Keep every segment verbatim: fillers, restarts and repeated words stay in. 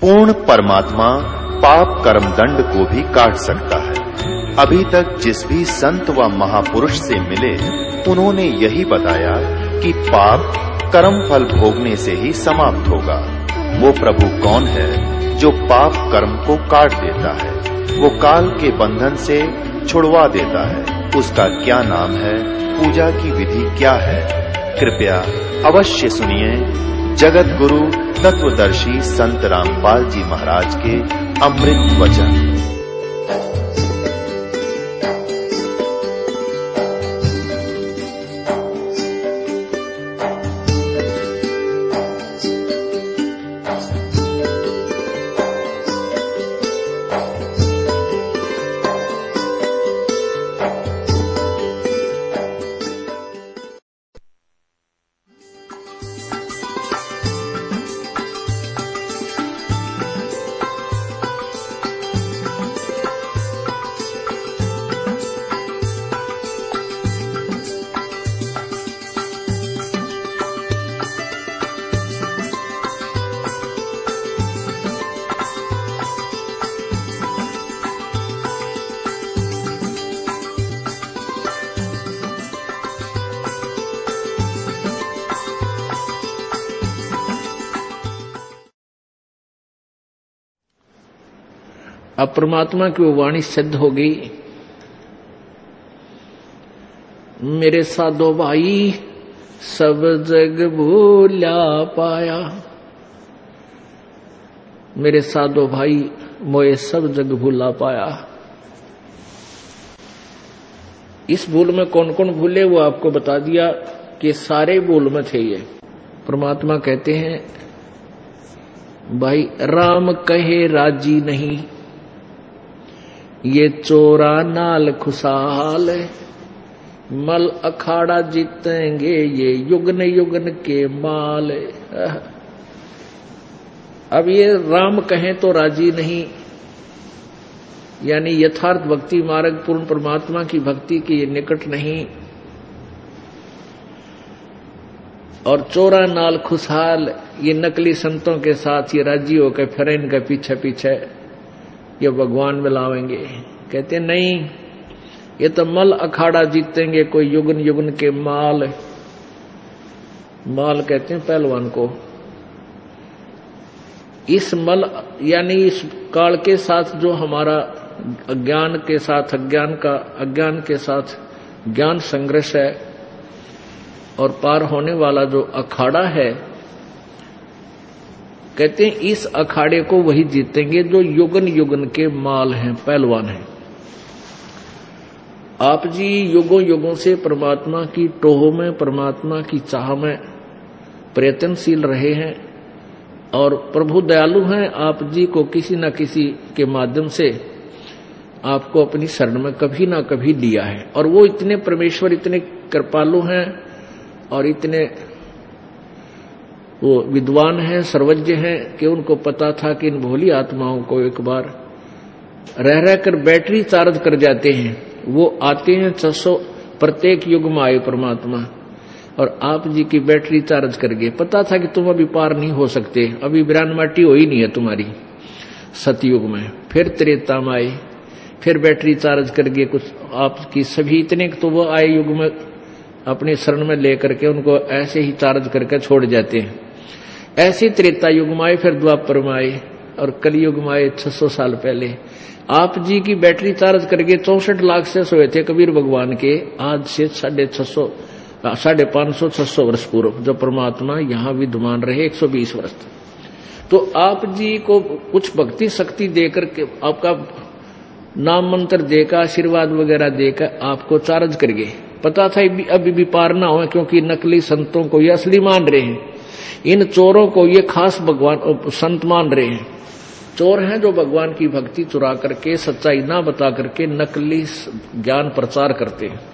पूर्ण परमात्मा पाप कर्म दंड को भी काट सकता है। अभी तक जिस भी संत व महापुरुष से मिले उन्होंने यही बताया कि पाप कर्म फल भोगने से ही समाप्त होगा। वो प्रभु कौन है जो पाप कर्म को काट देता है, वो काल के बंधन से छुड़वा देता है। उसका क्या नाम है, पूजा की विधि क्या है? कृपया अवश्य सुनिए जगत गुरु तत्वदर्शी संत रामपाल जी महाराज के अमृत वचन। अब परमात्मा की वो वाणी सिद्ध हो गई। मेरे साधो भाई सब जग भूला पाया, मेरे साधो भाई मोए सब जग भूला पाया। इस भूल में कौन कौन भूले वो आपको बता दिया कि सारे भूल में थे। ये परमात्मा कहते हैं भाई राम कहे राजी नहीं, ये चोरा नाल खुशहाल, मल अखाड़ा जीतेंगे ये युगन युगन के माल। अब ये राम कहें तो राजी नहीं, यानी यथार्थ भक्ति मार्ग पूर्ण परमात्मा की भक्ति के ये निकट नहीं। और चोरा नाल खुशहाल, ये नकली संतों के साथ ये राजी होकर फिर इनके पीछे पीछे ये भगवान मिलावेंगे। कहते नहीं, ये तो मल अखाड़ा जीतेंगे कोई युगन युगन के माल। माल कहते हैं पहलवान को। इस मल यानी इस काल के साथ जो हमारा अज्ञान के साथ अज्ञान का अज्ञान के साथ ज्ञान संघर्ष है और पार होने वाला जो अखाड़ा है, कहते हैं इस अखाड़े को वही जीतेंगे जो युगन युगन के माल हैं, पहलवान हैं। आप जी युगों युगों से परमात्मा की टोह में, परमात्मा की चाह में प्रयत्नशील रहे हैं और प्रभु दयालु हैं। आप जी को किसी न किसी के माध्यम से आपको अपनी शरण में कभी ना कभी लिया है। और वो इतने परमेश्वर इतने कृपालु हैं और इतने वो विद्वान हैं, सर्वज्ञ हैं कि उनको पता था कि इन भोली आत्माओं को एक बार रह रहकर बैटरी चार्ज कर जाते हैं। वो आते हैं छह सौ प्रत्येक युग में आए परमात्मा और आप जी की बैटरी चार्ज कर गए। पता था कि तुम अभी पार नहीं हो सकते, अभी बिरान माटी हो ही नहीं है तुम्हारी सतयुग में। फिर त्रेता में आए, फिर बैटरी चार्ज कर गए कुछ आपकी सभी इतने तो वो आए युग में अपनी शरण में लेकर के उनको ऐसे ही चार्ज करके छोड़ जाते हैं। ऐसे त्रेता युग में आए, फिर द्वापर में आए और कलयुग में आए छह सौ साल पहले। आप जी की बैटरी चार्ज करके चौसठ लाख से सोए थे कबीर भगवान के, आज से साढ़े छह सौ साढ़े पांच सौ छह सौ वर्ष पूर्व जब परमात्मा यहाँ विद्यमान रहे एक सौ बीस वर्ष। तो आप जी को कुछ भक्ति शक्ति देकर के आपका नाम मंत्र देकर आशीर्वाद वगैरह देकर आपको चार्ज कर गए। पता था अभी भी पार ना हो, क्योंकि नकली संतों को ये असली मान रहे हैं, इन चोरों को ये खास भगवान संत मान रहे हैं। चोर हैं जो भगवान की भक्ति चुरा करके सच्चाई ना बता करके नकली ज्ञान प्रचार करते हैं।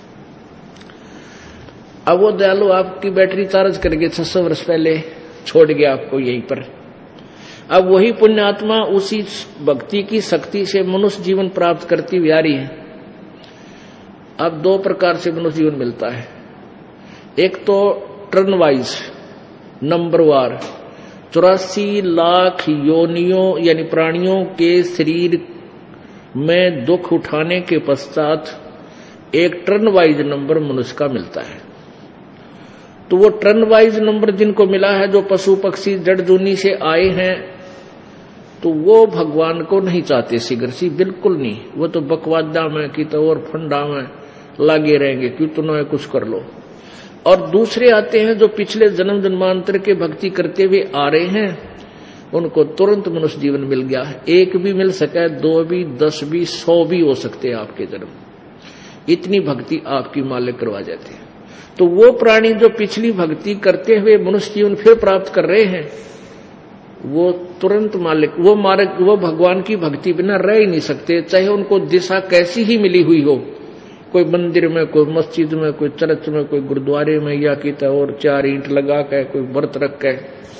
अब वो दयालु आपकी बैटरी चार्ज करके छह सौ वर्ष पहले छोड़ गया आपको यहीं पर। अब वही पुण्यात्मा उसी भक्ति की शक्ति से मनुष्य जीवन प्राप्त करती हुई आ रही है। अब दो प्रकार से मनुष्य जीवन मिलता है, एक तो टर्न वाइज नंबर वार चौरासी लाख योनियों यानी प्राणियों के शरीर में दुख उठाने के पश्चात एक टर्न वाइज नंबर मनुष्य का मिलता है। तो वो टर्न वाइज नंबर जिनको मिला है, जो पशु पक्षी जड़ जूनी से आए हैं, तो वो भगवान को नहीं चाहते शीघ्र सी, बिल्कुल नहीं। वो तो बकवादा में कि तो और फंडा में लागे रहेंगे, क्यों तो न कुछ कर लो। और दूसरे आते हैं जो पिछले जन्म जन्मांतर के भक्ति करते हुए आ रहे हैं, उनको तुरंत मनुष्य जीवन मिल गया है। एक भी मिल सके, दो भी, दस भी, सौ भी हो सकते हैं आपके जन्म, इतनी भक्ति आपकी मालिक करवा जाते हैं। तो वो प्राणी जो पिछली भक्ति करते हुए मनुष्य जीवन फिर प्राप्त कर रहे हैं, वो तुरंत मालिक, वो मार्ग, वो भगवान की भक्ति बिना रह ही नहीं सकते, चाहे उनको दिशा कैसी ही मिली हुई हो, कोई मंदिर में, कोई मस्जिद में, कोई चर्च में, कोई गुरुद्वारे में, या कि और चार ईंट लगा के, कोई व्रत रख के,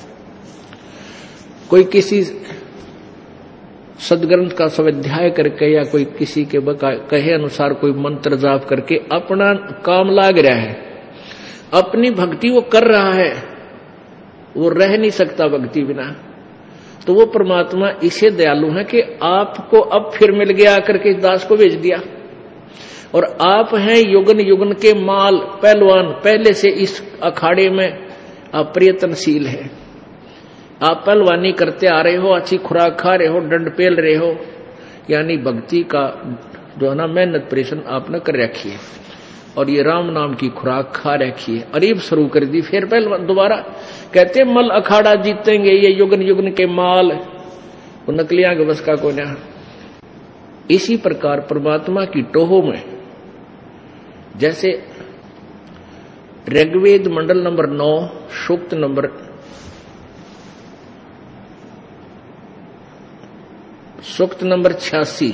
कोई किसी सदग्रंथ का स्वाध्याय करके, या कोई किसी के कहे अनुसार कोई मंत्र जाप करके अपना काम लाग रहा है, अपनी भक्ति वो कर रहा है, वो रह नहीं सकता भक्ति बिना। तो वो परमात्मा इसे दयालु है कि आपको अब फिर मिल गया, आकर के दास को भेज दिया। और आप हैं युगन युगन के माल पहलवान, पहले से इस अखाड़े में आप प्रयत्नशील है, आप पहलवानी करते आ रहे हो, अच्छी खुराक खा रहे हो, दंड पेल रहे हो, यानी भक्ति का जो है ना मेहनत परिश्रम आपने कर रखी है, और ये राम नाम की खुराक खा रखी है। अरीब शुरू कर दी, फिर पहलवान दोबारा कहते मल अखाड़ा जीतेंगे ये युगन युगन के माल, वो नकलियां के बस का को ना। इसी प्रकार परमात्मा की टोहों में, जैसे ऋग्वेद मंडल नंबर नौ सूक्त नंबर सूक्त नंबर छियासी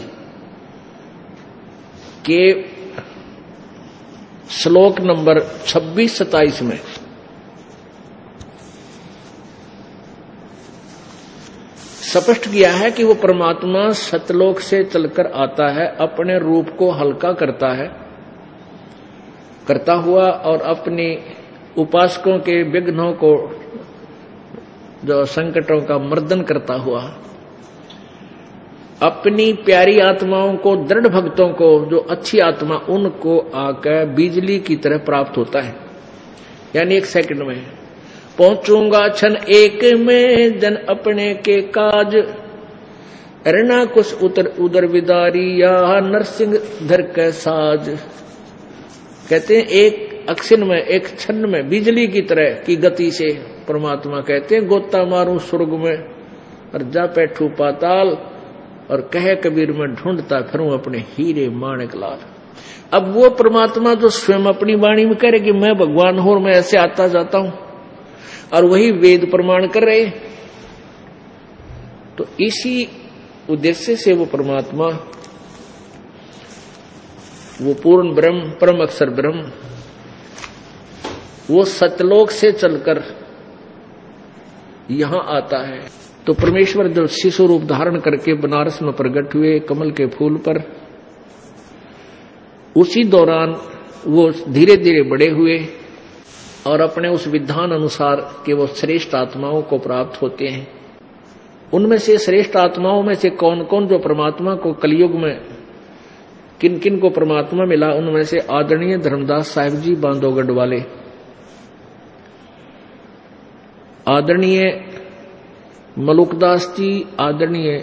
के श्लोक नंबर छब्बीस सताइस में स्पष्ट किया है कि वो परमात्मा सतलोक से चलकर आता है, अपने रूप को हल्का करता है, करता हुआ और अपनी उपासकों के विघ्नों को, जो संकटों का मर्दन करता हुआ, अपनी प्यारी आत्माओं को, दृढ़ भक्तों को, जो अच्छी आत्मा, उनको आकर बिजली की तरह प्राप्त होता है। यानी एक सेकंड में पहुंचूंगा क्षण एक में जन अपने के काज, अरना कुछ उतर उदर विदारी या नरसिंह धर के साज। कहते हैं एक अक्षण में, एक क्षण में बिजली की तरह की गति से परमात्मा कहते हैं गोता मारूं स्वर्ग में और जा बैठू पाताल, और कहे कबीर में ढूंढता फिरूं अपने हीरे माणिक लाल। अब वो परमात्मा जो स्वयं अपनी वाणी में कह रहे कि मैं भगवान हूं और मैं ऐसे आता जाता हूं, और वही वेद प्रमाण कर रहे, तो इसी उद्देश्य से वो परमात्मा, वो पूर्ण ब्रह्म, परम अक्षर ब्रह्म, वो सतलोक से चलकर यहां आता है। तो परमेश्वर जब शिशु रूप धारण करके बनारस में प्रकट हुए कमल के फूल पर, उसी दौरान वो धीरे धीरे बड़े हुए और अपने उस विधान अनुसार कि वो श्रेष्ठ आत्माओं को प्राप्त होते हैं। उनमें से श्रेष्ठ आत्माओं में से कौन कौन जो परमात्मा को कलयुग में किन किन को परमात्मा मिला, उनमें से आदरणीय धर्मदास साहिब जी बांधवगढ़ वाले, आदरणीय मलुकदास जी, आदरणीय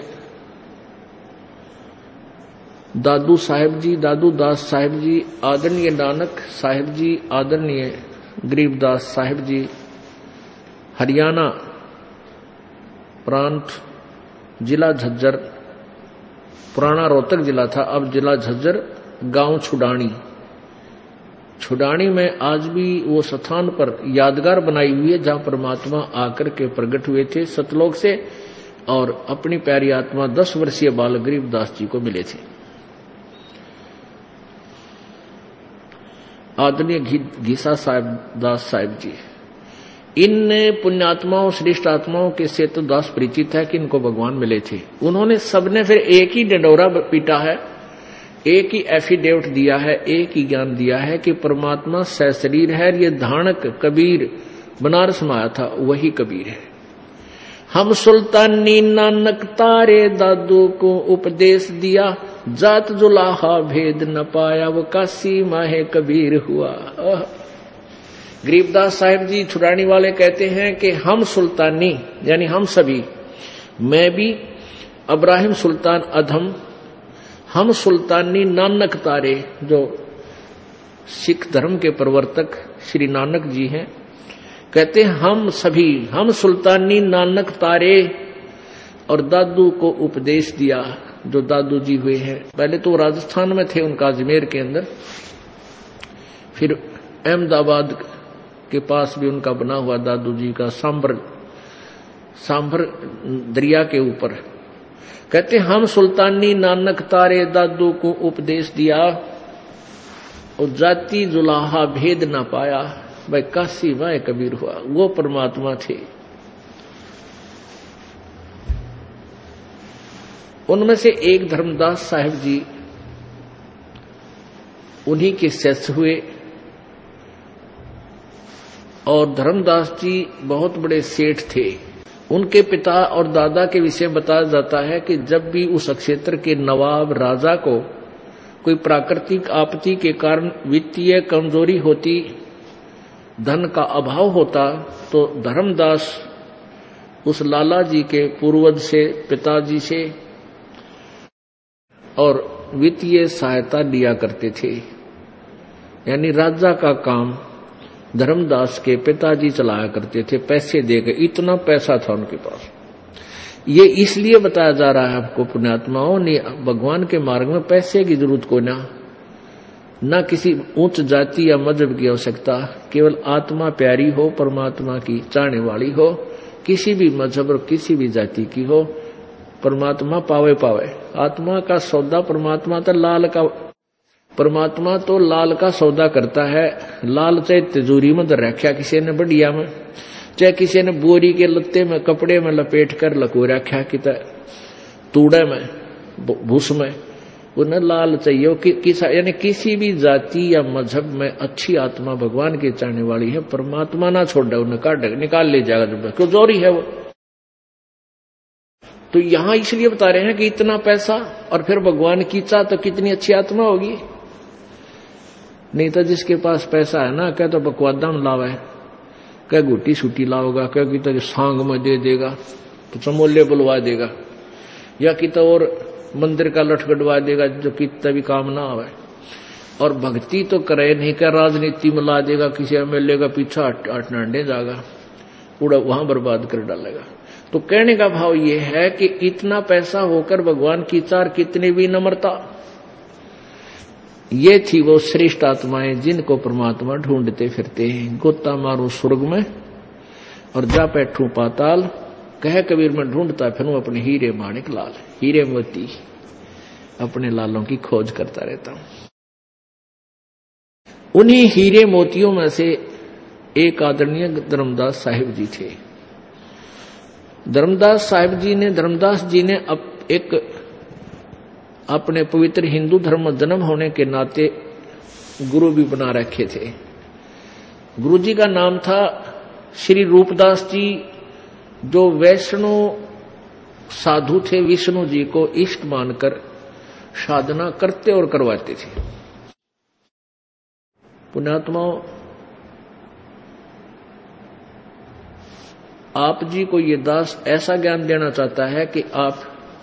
दादू साहिब जी, दादू दास साहिब जी, आदरणीय नानक साहिब जी, आदरणीय गरीबदास साहिब जी, हरियाणा प्रांत, जिला झज्जर, पुराना रोहतक जिला था, अब जिला झज्जर, गांव छुडानी। छुडानी में आज भी वो स्थान पर यादगार बनाई हुई है जहां परमात्मा आकर के प्रकट हुए थे सतलोक से, और अपनी प्यारी आत्मा दस वर्षीय बाल गरीबदास जी को मिले थे। आदरणीय घीसा साहिब दास साहिब जी, इन पुण्यात्माओं, श्रेष्ठ आत्माओं के से तो दास परिचित है कि इनको भगवान मिले थे। उन्होंने सबने फिर एक ही डंडोरा पीटा है, एक ही एफिडेविट दिया है, एक ही ज्ञान दिया है कि परमात्मा सशरीर है। ये धाणक कबीर बनारस में आया था, वही कबीर है। हम सुल्तानी नानक तारे दादू को उपदेश दिया, जात जुलाहा भेद न पाया, वो काशी माहे कबीर हुआ। गरीबदास साहिब जी छुड़ानी वाले कहते हैं कि हम सुल्तानी यानी हम सभी, मैं भी, इब्राहिम सुल्तान अधम, हम सुल्तानी नानक तारे, जो सिख धर्म के प्रवर्तक श्री नानक जी हैं, कहते हैं हम सभी, हम सुल्तानी नानक तारे और दादू को उपदेश दिया, जो दादू जी हुए हैं। पहले तो राजस्थान में थे, उनका अजमेर के अंदर, फिर अहमदाबाद के पास भी उनका बना हुआ दादू जी का सांभर सांभर दरिया के ऊपर। कहते हम सुल्तानी नानक तारे दादू को उपदेश दिया और जाति जुलाहा भेद ना पाया, भाई काशी माए कबीर हुआ। वो परमात्मा थे। उनमें से एक धर्मदास साहिब जी उन्हीं के शिष्य हुए और धर्मदास जी बहुत बड़े सेठ थे। उनके पिता और दादा के विषय बताया जाता है कि जब भी उस क्षेत्र के नवाब राजा को कोई प्राकृतिक आपत्ति के कारण वित्तीय कमजोरी होती, धन का अभाव होता, तो धर्मदास उस लाला जी के पूर्वज से, पिताजी से और वित्तीय सहायता लिया करते थे। यानी राजा का काम धर्मदास के पिताजी चलाया करते थे, पैसे देकर। इतना पैसा था उनके पास। ये इसलिए बताया जा रहा है आपको पुण्यात्माओं ने, भगवान के मार्ग में पैसे की जरूरत को ना न किसी उच्च जाति या मजहब की आवश्यकता, केवल आत्मा प्यारी हो, परमात्मा की चाहने वाली हो, किसी भी मजहब और किसी भी जाति की हो, परमात्मा पावे पावे। आत्मा का सौदा परमात्मा तो लाल का परमात्मा तो लाल का सौदा करता है। लाल चाहे तिजोरी में रखा किसी ने बढ़िया में, चाहे किसी ने बोरी के लत्ते में कपड़े में लपेट कर लको रखा कि तूड़े में भूस में, उन्हें लाल चाहिए कि, किस यानी किसी भी जाति या मजहब में अच्छी आत्मा भगवान के चाहने वाली है, परमात्मा ना छोड़, उन्हें काट निकाल ले जाएगा जब क्यों जोरी है वो। तो यहां इसलिए बता रहे हैं कि इतना पैसा और फिर भगवान की चाह तो कितनी अच्छी आत्मा होगी। नहीं तो जिसके पास पैसा है ना, क्या तो बकवादा में लावा है, क्या गुटी सूटी लाओगा, क्या कि तो सांग में दे देगा, तो चमोले बुलवा देगा, या कि तो और मंदिर का लठ गड़वा देगा जो कितना भी काम ना आवे। और भक्ति तो करे नहीं, क्या राजनीति में ला देगा, किसी एमएलए का पीछा आठ नांडे जाएगा, पूरा वहां बर्बाद कर डालेगा। तो कहने का भाव ये है कि इतना पैसा होकर भगवान की चार कितनी भी नम्रता। ये थी वो श्रेष्ठ आत्माएं जिनको परमात्मा ढूंढते फिरते हैं। गोता मारू स्वर्ग में और जा बैठू पाताल, कह कबीर में ढूंढता फिरूं अपने हीरे माणिक लाल। हीरे मोती अपने लालों की खोज करता रहता हूं। उन्हीं हीरे मोतियों में से एक आदरणीय धर्मदास साहिब जी थे। धर्मदास साहिब जी ने धर्मदास जी ने अब एक अपने पवित्र हिंदू धर्म में जन्म होने के नाते गुरु भी बना रखे थे। गुरु जी का नाम था श्री रूपदास जी, जो वैष्णव साधु थे, विष्णु जी को इष्ट मानकर साधना करते और करवाते थे। पुण्यात्माओं, आप जी को ये दास ऐसा ज्ञान देना चाहता है कि आप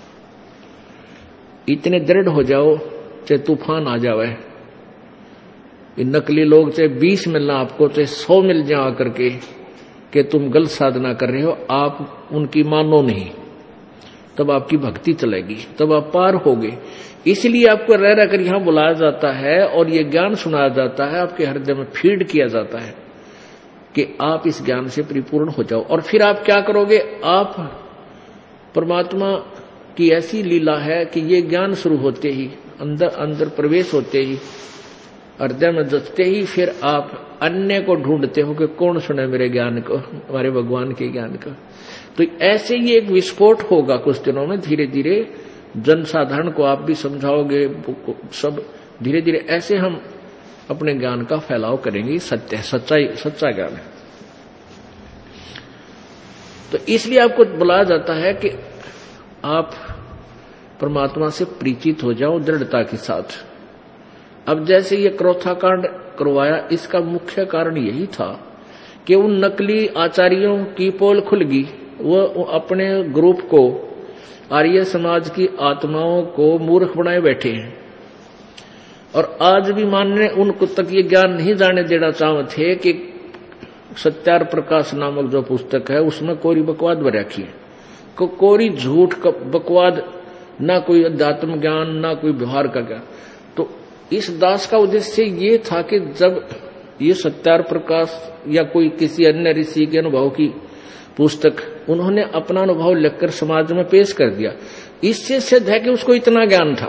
इतने दृढ़ हो जाओ चाहे तूफान आ जावे। ये नकली लोग चाहे बीस मिलना आपको, चाहे सौ मिल जाए आकर के कि तुम गलत साधना कर रहे हो, आप उनकी मानो नहीं, तब आपकी भक्ति चलेगी, तब आप पार होगे। इसलिए आपको रह रहकर यहां बुलाया जाता है और ये ज्ञान सुनाया जाता है, आपके हृदय में फीड किया जाता है कि आप इस ज्ञान से परिपूर्ण हो जाओ। और फिर आप क्या करोगे? आप परमात्मा की ऐसी लीला है कि ये ज्ञान शुरू होते ही, अंदर अंदर प्रवेश होते ही, हृदय में जचते ही, फिर आप अन्य को ढूंढते हो कि कौन सुने मेरे ज्ञान को, हमारे भगवान के ज्ञान को। तो ऐसे ही एक विस्फोट होगा कुछ दिनों में। धीरे धीरे जनसाधारण को आप भी समझाओगे, सब धीरे धीरे ऐसे हम अपने ज्ञान का फैलाव करेंगे। सत्य है, सच्चाई, सच्चा ज्ञान है। तो इसलिए आपको बुलाया जाता है कि आप परमात्मा से परिचित हो जाओ दृढ़ता के साथ। अब जैसे ये क्रोथा कांड करवाया, इसका मुख्य कारण यही था कि उन नकली आचार्यों की पोल खुल गई। वो अपने ग्रुप को, आर्य समाज की आत्माओं को मूर्ख बनाए बैठे हैं और आज भी मानने उनको तक ये ज्ञान नहीं जाने देना चाहते थे कि सत्यार प्रकाश नामक जो पुस्तक है उसमें कोरी बकवाद भर रखी है, को कोरी झूठ का बकवाद, ना कोई अध्यात्म ज्ञान ना कोई व्यवहार का ज्ञान। तो इस दास का उद्देश्य ये था कि जब ये सत्यार प्रकाश या कोई किसी अन्य ऋषि के अनुभव की पुस्तक उन्होंने अपना अनुभव लिखकर समाज में पेश कर दिया, इससे सिद्ध है कि उसको इतना ज्ञान था।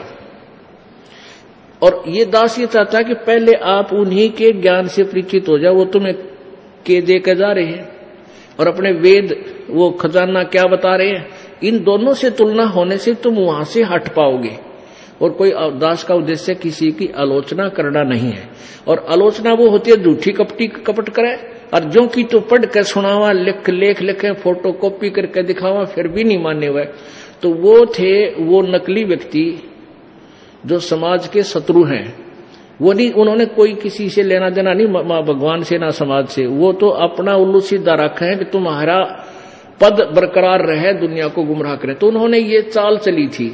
और ये दास ये चाहता है कि पहले आप उन्हीं के ज्ञान से परिचित हो जाओ, वो तुम्हें के दे के जा रहे हैं और अपने वेद वो खजाना क्या बता रहे हैं, इन दोनों से तुलना होने से तुम वहां से हट पाओगे। और कोई दास का उद्देश्य किसी की आलोचना करना नहीं है, और आलोचना वो होती है झूठी कपटी कपट करे, और जो की तो पढ़ कर सुनावा, लिख लेख लिखे, फोटो कॉपी करके दिखावा, फिर भी नहीं माने हुए। तो वो थे वो नकली व्यक्ति जो समाज के शत्रु हैं। वो नहीं, उन्होंने कोई किसी से लेना देना नहीं, मां भगवान से ना समाज से। वो तो अपना उल्लू सीधा रखा है कि तुम्हारा पद बरकरार रहे, दुनिया को गुमराह करे। तो उन्होंने ये चाल चली थी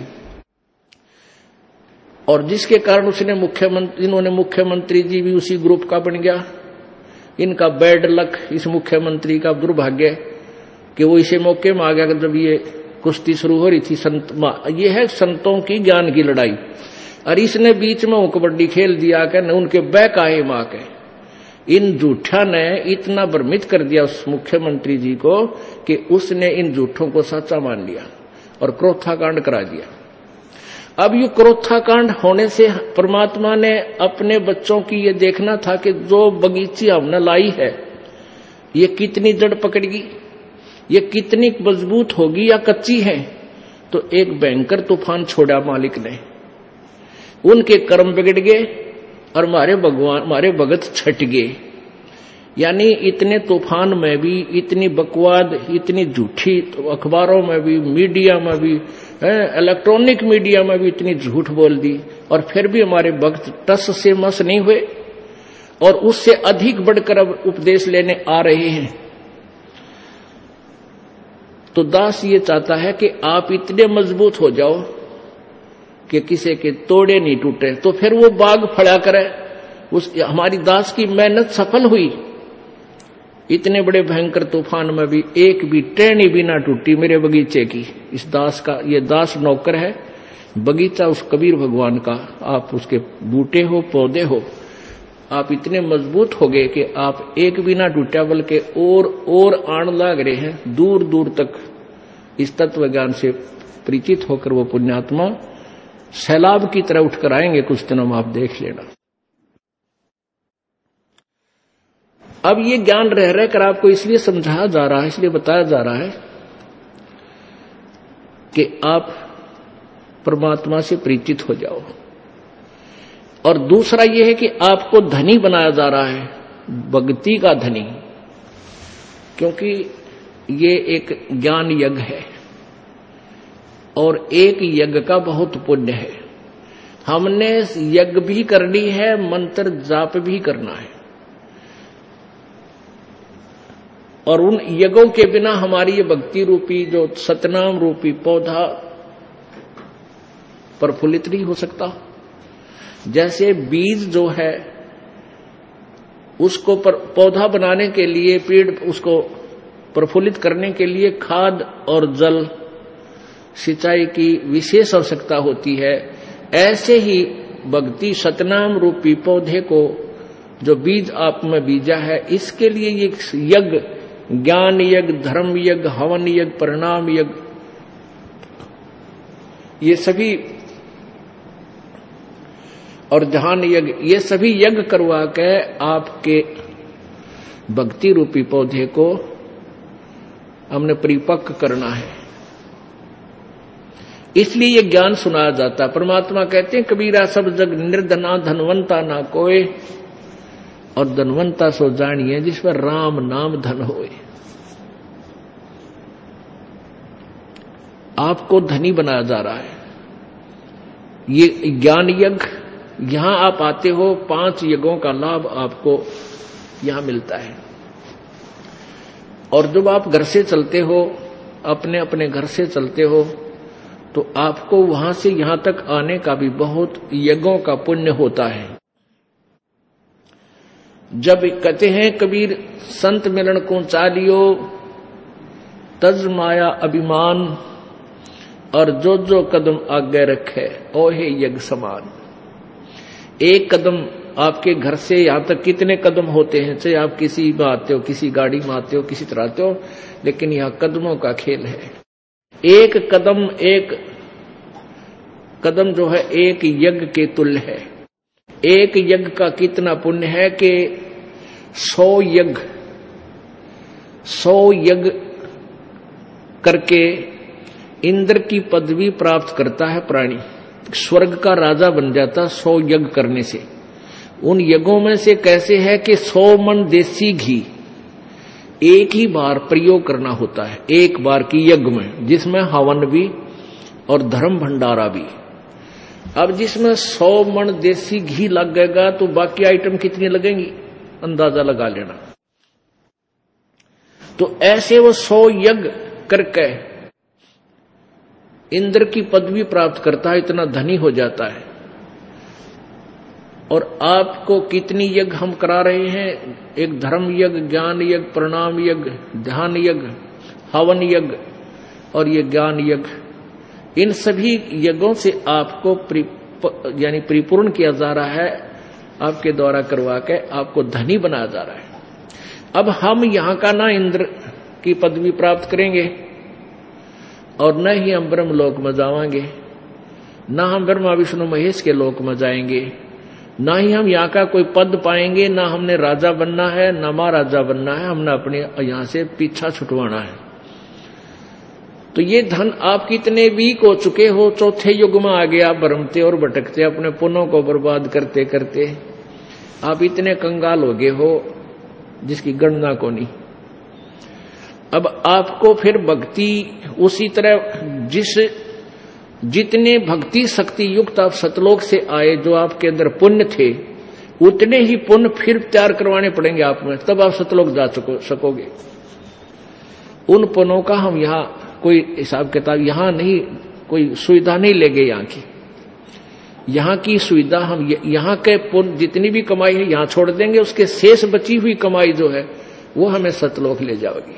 और जिसके कारण उसने मुख्यमंत्री इन्होंने मुख्यमंत्री जी भी उसी ग्रुप का बन गया। इनका बैड लक, इस मुख्यमंत्री का दुर्भाग्य कि वो इसे मौके में आ गया जब ये कुश्ती शुरू हो रही थी। संत ये है संतों की ज्ञान की लड़ाई, और इसने बीच में वो कबड्डी खेल दिया कि न उनके बैक आए मां के। इन झूठा ने इतना भ्रमित कर दिया उस मुख्यमंत्री जी को कि उसने इन झूठों को सच्चा मान लिया और क्रोथा कांड करा दिया। अब ये क्रोथा कांड होने से परमात्मा ने अपने बच्चों की ये देखना था कि जो बगीची हमने लाई है ये कितनी जड़ पकड़ेगी, ये कितनी मजबूत होगी या कच्ची है। तो एक भयंकर तूफान छोड़ा मालिक ने, उनके कर्म बिगड़ गए और हमारे भगवान हमारे भगत छट गए। यानी इतने तूफान में भी इतनी बकवाद, इतनी झूठी, तो अखबारों में भी, मीडिया में भी, इलेक्ट्रॉनिक मीडिया में भी इतनी झूठ बोल दी, और फिर भी हमारे भक्त टस से मस नहीं हुए और उससे अधिक बढ़कर अब उपदेश लेने आ रहे हैं। तो दास ये चाहता है कि आप इतने मजबूत हो जाओ कि किसी के तोड़े नहीं टूटे, तो फिर वो बाग फड़ा करे। उस हमारी दास की मेहनत सफल हुई, इतने बड़े भयंकर तूफान में भी एक भी टहनी भी ना टूटी मेरे बगीचे की। इस दास का, ये दास नौकर है, बगीचा उस कबीर भगवान का। आप उसके बूटे हो, पौधे हो, आप इतने मजबूत हो गए कि आप एक भी ना टूटा, बल्कि और और आण लाग रहे हैं। दूर दूर तक इस तत्व ज्ञान से परिचित होकर वो पुण्यात्मा सैलाब की तरह उठकर आएंगे कुछ दिनों में, आप देख लेना। अब ये ज्ञान रह रहकर आपको इसलिए समझाया जा रहा है, इसलिए बताया जा रहा है कि आप परमात्मा से परिचित हो जाओ। और दूसरा यह है कि आपको धनी बनाया जा रहा है, भक्ति का धनी, क्योंकि ये एक ज्ञान यज्ञ है और एक यज्ञ का बहुत पुण्य है। हमने यज्ञ भी करनी है, मंत्र जाप भी करना है, और उन यज्ञों के बिना हमारी ये भक्ति रूपी जो सतनाम रूपी पौधा प्रफुल्लित नहीं हो सकता। जैसे बीज जो है उसको पौधा बनाने के लिए, पेड़ उसको प्रफुल्लित करने के लिए खाद और जल, सिंचाई की विशेष आवश्यकता होती है। ऐसे ही भक्ति सतनाम रूपी पौधे को, जो बीज आप में बीजा है, इसके लिए ये यज्ञ, ज्ञान यज्ञ, धर्म यज्ञ, हवन यज्ञ, परिणाम यज्ञ, ये सभी, और ध्यान यज्ञ, ये सभी यज्ञ करवा के आपके भक्ति रूपी पौधे को हमने परिपक्व करना है। इसलिए ये ज्ञान सुनाया जाता है। परमात्मा कहते हैं कबीरा सब जग निर्धना धनवंता ना कोय, और धनवंता सो जानिए जिस पर राम नाम धन होए। आपको धनी बनाया जा रहा है। ये ज्ञान यज्ञ, यहां आप आते हो, पांच यज्ञों का लाभ आपको यहां मिलता है। और जब आप घर से चलते हो, अपने अपने घर से चलते हो, तो आपको वहां से यहां तक आने का भी बहुत यज्ञों का पुण्य होता है। जब कहते हैं कबीर, संत मिलन को चालियो तज माया अभिमान, और जो जो कदम आगे रखे ओहे यज्ञ समान। एक कदम आपके घर से यहां तक कितने कदम होते हैं, चाहे आप किसी में आते हो, किसी गाड़ी में आते हो, किसी तरह आते हो, लेकिन यहां कदमों का खेल है। एक कदम, एक कदम जो है एक यज्ञ के तुल्य है। एक यज्ञ का कितना पुण्य है कि सौ यज्ञ सौ यज्ञ करके इंद्र की पदवी प्राप्त करता है प्राणी, स्वर्ग का राजा बन जाता सौ यज्ञ करने से। उन यज्ञों में से कैसे है कि सौ मन देसी घी एक ही बार प्रयोग करना होता है, एक बार की यज्ञ में, जिसमें हवन भी और धर्म भंडारा भी। अब जिसमें सौ मन देसी घी लगेगा तो बाकी आइटम कितनी लगेंगी, अंदाजा लगा लेना। तो ऐसे वो सौ यज्ञ करके इंद्र की पदवी प्राप्त करता है, इतना धनी हो जाता है। और आपको कितनी यज्ञ हम करा रहे हैं, एक धर्म यज्ञ, ज्ञान यज्ञ, प्रणाम यज्ञ, ध्यान यज्ञ, हवन यज्ञ और ये ज्ञान यज्ञ। इन सभी यज्ञों से आपको यानी परिपूर्ण किया जा रहा है, आपके द्वारा करवा के आपको धनी बनाया जा रहा है। अब हम यहां का ना इंद्र की पदवी प्राप्त करेंगे और न ही हम ब्रह्मलोक में जावांगे, न हम ब्रह्मा विष्णु महेश के लोक में जाएंगे, ना ही हम यहाँ का कोई पद पाएंगे, ना हमने राजा बनना है, ना महाराजा बनना है, हमने अपने यहां से पीछा छुटवाना है। तो ये धन आप कितने वीक हो चुके हो, चौथे युग में आगे आप भरमते और भटकते, अपने पुण्यों को बर्बाद करते करते आप इतने कंगाल हो गए हो जिसकी गणना को नहीं। अब आपको फिर भक्ति उसी तरह, जिस जितने भक्ति शक्ति युक्त आप सतलोक से आए, जो आपके अंदर पुण्य थे, उतने ही पुण्य फिर तैयार करवाने पड़ेंगे आप में, तब आप सतलोक जा सकोगे। उन पुण्यों का हम यहाँ कोई हिसाब किताब यहाँ नहीं, कोई सुविधा नहीं लेंगे। यहाँ की यहाँ की सुविधा हम यहाँ के पुण्य जितनी भी कमाई है यहाँ छोड़ देंगे, उसके शेष बची हुई कमाई जो है वो हमें सतलोक ले जाएगी।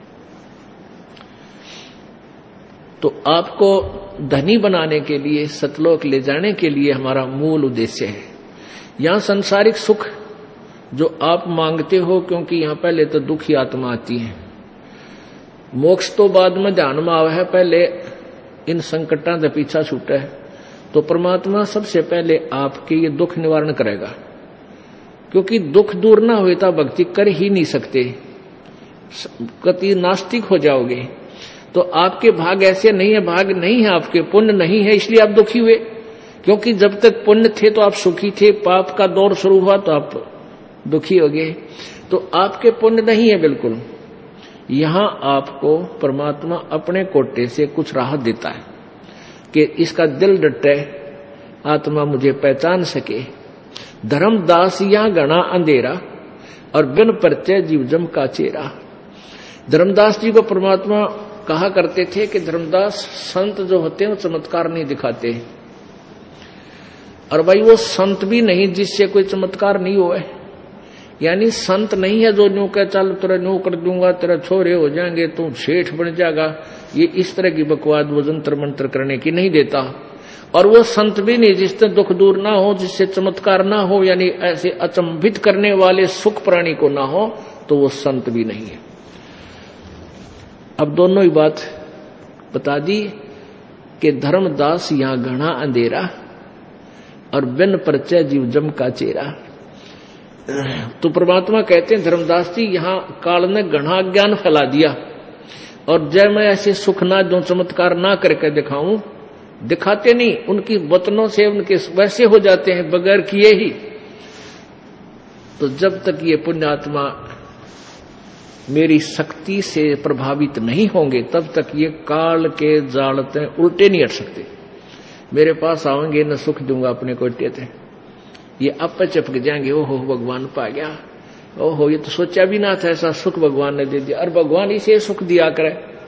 तो आपको धनी बनाने के लिए, सतलोक ले जाने के लिए हमारा मूल उद्देश्य है। यहाँ सांसारिक सुख जो आप मांगते हो, क्योंकि यहाँ पहले तो दुखी आत्मा आती है, मोक्ष तो बाद में ध्यान में आवा है, पहले इन संकटां से पीछा छूटे है। तो परमात्मा सबसे पहले आपके ये दुख निवारण करेगा, क्योंकि दुख दूर ना हुए तो भक्ति कर ही नहीं सकते, कति नास्तिक हो जाओगे। तो आपके भाग ऐसे नहीं है, भाग नहीं है आपके, पुण्य नहीं है, इसलिए आप दुखी हुए। क्योंकि जब तक पुण्य थे तो आप सुखी थे, पाप का दौर शुरू हुआ तो आप दुखी हो गए। तो आपके पुण्य नहीं है बिल्कुल। यहां आपको परमात्मा अपने कोटे से कुछ राहत देता है कि इसका दिल डटे, आत्मा मुझे पहचान सके। धर्मदास यहां गणा अंधेरा और बिन परिचय जीव जम का चेहरा। धर्मदास जी को परमात्मा कहा करते थे कि धर्मदास, संत जो होते हैं वो चमत्कार नहीं दिखाते, और भाई वो संत भी नहीं जिससे कोई चमत्कार नहीं हुआ है। यानी संत नहीं है जो न्यू कह चल तेरा न्यू कर दूंगा, तेरा छोरे हो जाएंगे, तू सेठ बन जाएगा, ये इस तरह की बकवाद वो जंतर मंत्र करने की नहीं देता। और वो संत भी नहीं जिससे दुख दूर ना हो, जिससे चमत्कार ना हो, यानी ऐसे अचंभित करने वाले सुख प्राणी को ना हो, तो वो संत भी नहीं है। अब दोनों ही बात बता दी कि धर्मदास यहां घना अंधेरा और बिन परिचय जीव जम का चेहरा। तो परमात्मा कहते हैं धर्मदास जी, यहां काल ने घना ज्ञान फैला दिया, और जब मैं ऐसे सुख ना दो, चमत्कार ना करके दिखाऊं, दिखाते नहीं, उनकी वतनों से उनके वैसे हो जाते हैं बगैर किए ही। तो जब तक ये पुण्यात्मा मेरी शक्ति से प्रभावित नहीं होंगे तब तक ये काल के जालते उल्टे नहीं हट सकते। मेरे पास आएंगे न सुख दूंगा अपने कोटे थे, ये अब चपक जाएंगे, ओहो भगवान पा गया, ओहो ये तो सोचा भी ना था ऐसा सुख भगवान ने दे दिया, और भगवान इसे सुख दिया करे।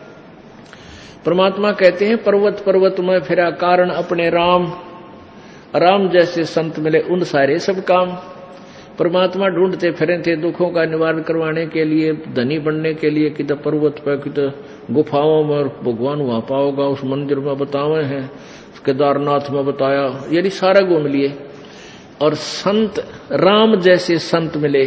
परमात्मा कहते हैं पर्वत पर्वत में फिरा कारण अपने राम, राम जैसे संत मिले उन सारे सब काम। परमात्मा ढूंढते फिरे थे दुखों का निवारण करवाने के लिए, धनी बनने के लिए, कि तो पर्वत पर कि तो गुफाओं में, भगवान वहां पाओगा, उस मंदिर में बतावे हैं, केदारनाथ में बताया, यदि सारा घूम लिए। और संत राम जैसे संत मिले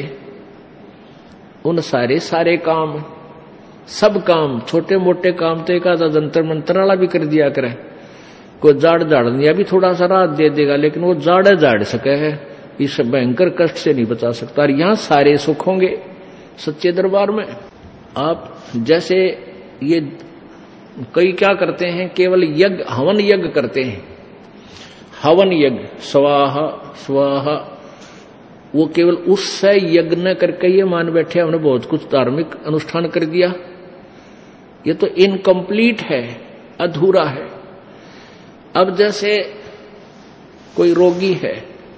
उन सारे सारे काम, सब काम, छोटे मोटे काम तो एक आधा जंतर मंत्र वाला भी कर दिया करे, कोई जाड़ जाड़ दिया भी थोड़ा सा राहत दे देगा, लेकिन वो जाड़ जाड़ सके है, इस भयंकर कष्ट से नहीं बचा सकता। और यहां सारे सुख होंगे सच्चे दरबार में। आप जैसे ये कई क्या करते हैं, केवल यज्ञ हवन यज्ञ करते हैं, हवन यज्ञ स्वाहा स्वाहा, वो केवल उससे यज्ञ न करके ये मान बैठे हमने बहुत कुछ धार्मिक अनुष्ठान कर दिया, ये तो इनकम्प्लीट है, अधूरा है। अब जैसे कोई रोगी है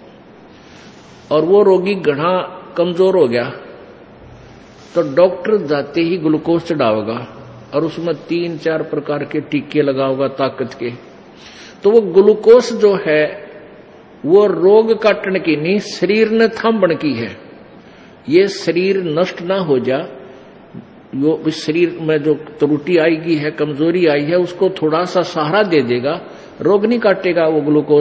और वो रोगी घना कमजोर हो गया, तो डॉक्टर जाते ही ग्लूकोज चढ़ाओगा और उसमें तीन चार प्रकार के टीके लगाओगा ताकत के। तो वो ग्लूकोज जो है वो रोग काटने की नहीं, शरीर ने थामबन की है। ये शरीर नष्ट ना हो जा, वो इस शरीर में जो त्रुटि आएगी है, कमजोरी आई है, उसको थोड़ा सा सहारा दे देगा, रोग नहीं काटेगा वो ग्लूकोज।